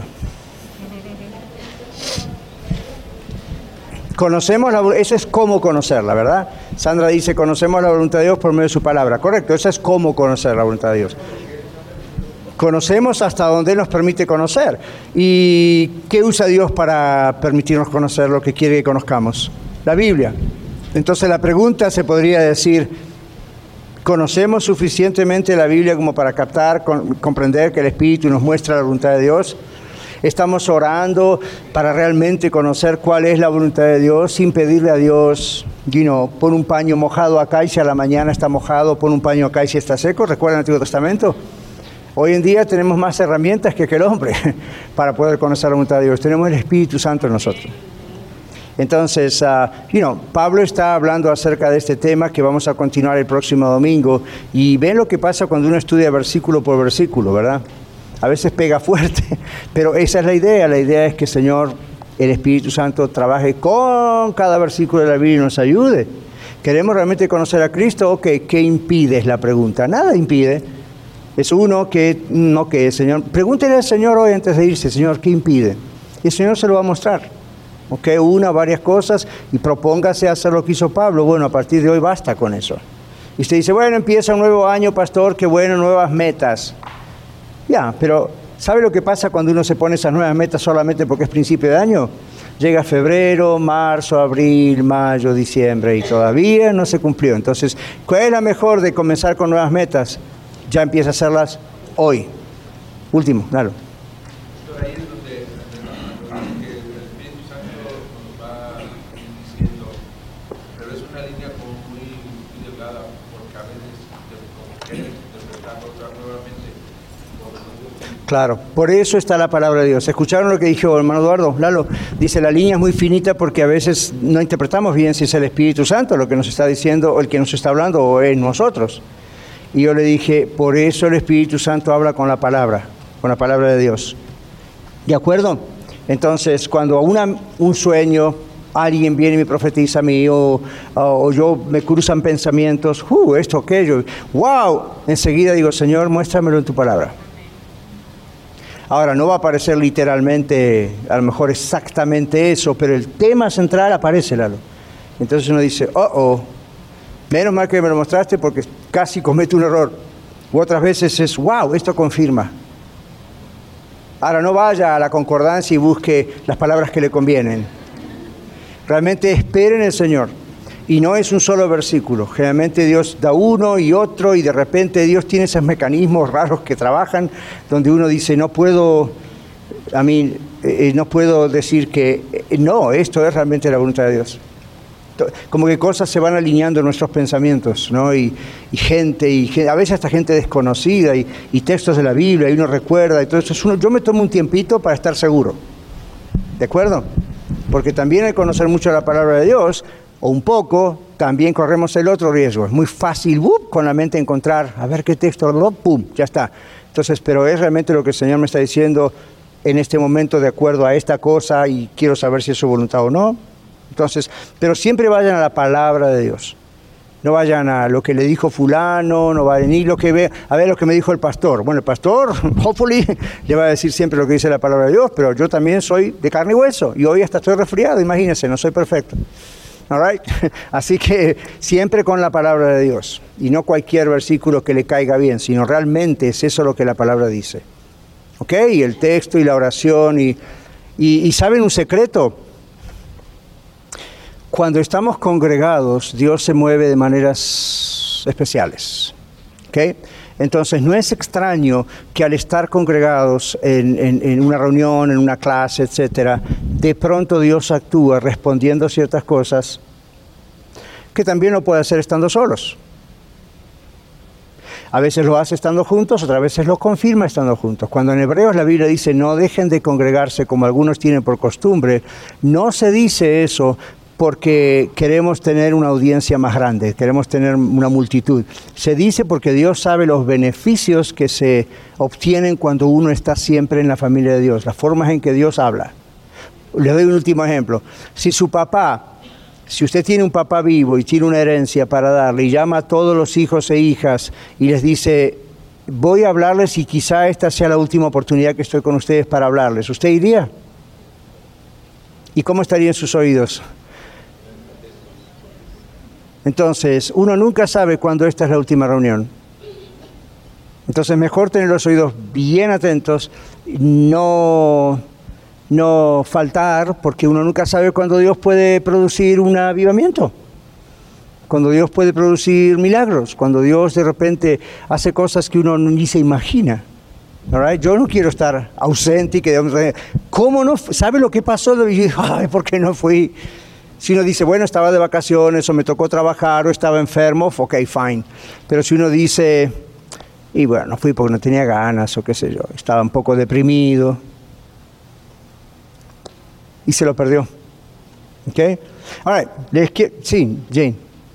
Conocemos la voluntad, eso es cómo conocerla, ¿verdad? Sandra dice, conocemos la voluntad de Dios por medio de su palabra. Correcto, eso es cómo conocer la voluntad de Dios. Conocemos hasta donde nos permite conocer. ¿Y qué usa Dios para permitirnos conocer lo que quiere que conozcamos? La Biblia. Entonces la pregunta se podría decir, ¿conocemos suficientemente la Biblia como para captar, con, comprender que el Espíritu nos muestra la voluntad de Dios? Estamos orando para realmente conocer cuál es la voluntad de Dios sin pedirle a Dios, you know, pon un paño mojado acá y si a la mañana está mojado, pon un paño acá y si está seco. ¿Recuerdan el Antiguo Testamento? Hoy en día tenemos más herramientas que aquel hombre para poder conocer la voluntad de Dios. Tenemos el Espíritu Santo en nosotros. Entonces, uh, you know, Pablo está hablando acerca de este tema que vamos a continuar el próximo domingo. Y ven lo que pasa cuando uno estudia versículo por versículo, ¿verdad? A veces pega fuerte, pero esa es la idea. La idea es que el Señor, el Espíritu Santo, trabaje con cada versículo de la Biblia y nos ayude. ¿Queremos realmente conocer a Cristo? Ok, ¿qué impide? Es la pregunta. Nada impide. Es uno que, no que, Señor, pregúntele al Señor hoy antes de irse, Señor, ¿qué impide? Y el Señor se lo va a mostrar. Ok, una, varias cosas, y propóngase a hacer lo que hizo Pablo. Bueno, a partir de hoy basta con eso. Y usted dice, bueno, empieza un nuevo año, pastor, qué bueno, nuevas metas. Ya, pero ¿sabe lo que pasa cuando uno se pone esas nuevas metas solamente porque es principio de año? Llega febrero, marzo, abril, mayo, diciembre y todavía no se cumplió. Entonces, ¿cuál es la mejor de comenzar con nuevas metas? Ya empieza a hacerlas hoy. Último, claro.
Ahí es donde el Espíritu Santo nos va diciendo, pero es una línea como muy delgada, porque a veces como quieres interpretar otra nuevamente.
Claro, por eso está la palabra de Dios. ¿Escucharon lo que dijo hermano Eduardo? Lalo, dice, la línea es muy finita porque a veces no interpretamos bien si es el Espíritu Santo lo que nos está diciendo o el que nos está hablando o es nosotros. Y yo le dije, por eso el Espíritu Santo habla con la palabra, con la palabra de Dios. ¿De acuerdo? Entonces, cuando una, un sueño, alguien viene y me profetiza a mí, o, o yo me cruzan pensamientos, uh, esto, aquello, wow, enseguida digo, Señor, muéstramelo en tu palabra. Ahora, no va a aparecer literalmente, a lo mejor exactamente eso, pero el tema central aparece, Lalo. Entonces uno dice, oh, oh, Menos mal que me lo mostraste porque casi cometo un error. U otras veces es, wow, esto confirma. Ahora no vaya a la concordancia y busque las palabras que le convienen. Realmente espere en el Señor. Y no es un solo versículo. Generalmente Dios da uno y otro y de repente Dios tiene esos mecanismos raros que trabajan donde uno dice, no puedo, a mí, eh, no puedo decir que eh, no, esto es realmente la voluntad de Dios. Como que cosas se van alineando en nuestros pensamientos, ¿no? Y, y gente, y a veces hasta gente desconocida, y, y textos de la Biblia, y uno recuerda, y todo eso. Es uno, yo me tomo un tiempito para estar seguro, ¿de acuerdo? Porque también al conocer mucho la palabra de Dios, o un poco, también corremos el otro riesgo. Es muy fácil, ¡bup!, con la mente encontrar, a ver qué texto, ¡pum!, ya está. Entonces, pero es realmente lo que el Señor me está diciendo en este momento de acuerdo a esta cosa, y quiero saber si es su voluntad o no. Entonces, pero siempre vayan a la palabra de Dios. No vayan a lo que le dijo fulano, no vayan ni lo que ve, a ver lo que me dijo el pastor. Bueno, el pastor, hopefully, le va a decir siempre lo que dice la palabra de Dios, pero yo también soy de carne y hueso, y hoy hasta estoy resfriado, imagínense, no soy perfecto. All right? Así que siempre con la palabra de Dios, y no cualquier versículo que le caiga bien, sino realmente es eso lo que la palabra dice. ¿Ok? Y el texto y la oración, y, y, y ¿saben un secreto? Cuando estamos congregados, Dios se mueve de maneras especiales. ¿Okay? Entonces, no es extraño que al estar congregados en, en, en una reunión, en una clase, etcétera, de pronto Dios actúa respondiendo ciertas cosas que también lo puede hacer estando solos. A veces lo hace estando juntos, otras veces lo confirma estando juntos. Cuando en Hebreos la Biblia dice, no dejen de congregarse como algunos tienen por costumbre, no se dice eso porque queremos tener una audiencia más grande, queremos tener una multitud. Se dice porque Dios sabe los beneficios que se obtienen cuando uno está siempre en la familia de Dios, las formas en que Dios habla. Les doy un último ejemplo. Si su papá, si usted tiene un papá vivo y tiene una herencia para darle y llama a todos los hijos e hijas y les dice, voy a hablarles y quizá esta sea la última oportunidad que estoy con ustedes para hablarles, ¿usted iría? ¿Y cómo estarían sus oídos? Entonces, uno nunca sabe cuándo esta es la última reunión. Entonces, mejor tener los oídos bien atentos, no, no faltar, porque uno nunca sabe cuándo Dios puede producir un avivamiento, cuando Dios puede producir milagros, cuando Dios de repente hace cosas que uno ni se imagina. All right? Yo no quiero estar ausente y que, ¿cómo no? ¿Sabe lo que pasó? Ay, ¿por qué no fui? Si uno dice, bueno, estaba de vacaciones o me tocó trabajar o estaba enfermo, ok, fine. Pero si uno dice, y bueno, no fui porque no tenía ganas o qué sé yo, estaba un poco deprimido y se lo perdió. ¿Ok? All right, les quiero, sí, Jane.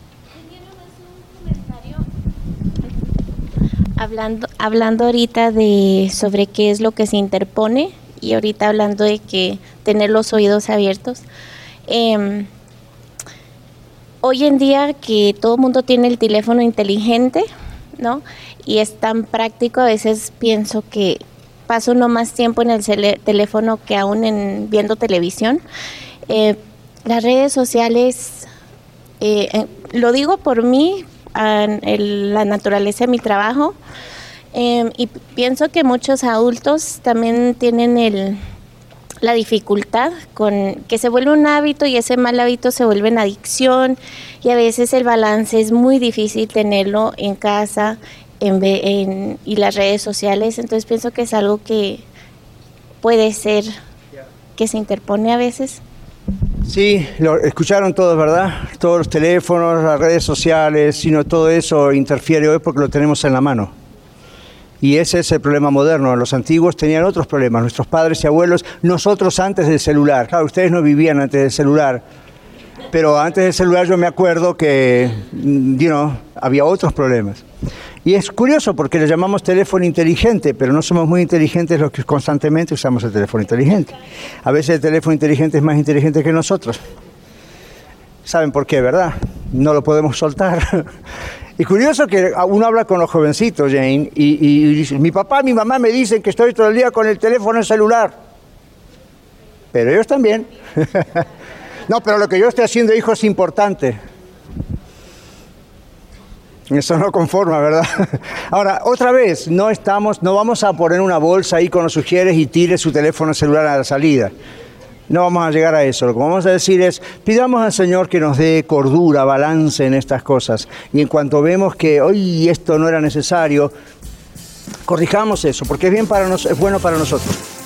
Hablando, hablando ahorita de sobre qué es lo que se interpone y ahorita hablando de que tener los oídos abiertos. Eh, hoy en día que todo el mundo tiene el teléfono inteligente, ¿no? Y es tan práctico, a veces pienso que paso no más tiempo en el cele- teléfono que aún en viendo televisión. Eh, las redes sociales, eh, eh, lo digo por mí, en el, la naturaleza de mi trabajo, eh, y pienso que muchos adultos también tienen el la dificultad con que se vuelve un hábito y ese mal hábito se vuelve una adicción y a veces el balance es muy difícil tenerlo en casa en, en, y las redes sociales. Entonces pienso que es algo que puede ser que se interpone a veces.
Sí, lo escucharon todos, ¿verdad? Todos los teléfonos, las redes sociales, sino todo eso interfiere hoy porque lo tenemos en la mano. Y ese es el problema moderno. Los antiguos tenían otros problemas, nuestros padres y abuelos, nosotros antes del celular. Claro, ustedes no vivían antes del celular, pero antes del celular yo me acuerdo que, you know, había otros problemas. Y es curioso porque le llamamos teléfono inteligente, pero no somos muy inteligentes los que constantemente usamos el teléfono inteligente. A veces el teléfono inteligente es más inteligente que nosotros. ¿Saben por qué, verdad? No lo podemos soltar. Y curioso que uno habla con los jovencitos, Jane, y, y dice, mi papá, mi mamá me dicen que estoy todo el día con el teléfono celular. Pero ellos también. No, pero lo que yo estoy haciendo, hijo, es importante. Eso no conforma, ¿verdad? Ahora, otra vez, no estamos, no vamos a poner una bolsa ahí con los sugieres y tire su teléfono celular a la salida. No vamos a llegar a eso. Lo que vamos a decir es, pidamos al Señor que nos dé cordura, balance en estas cosas. Y en cuanto vemos que hoy esto no era necesario, corrijamos eso, porque es bien para nos, es bueno para nosotros.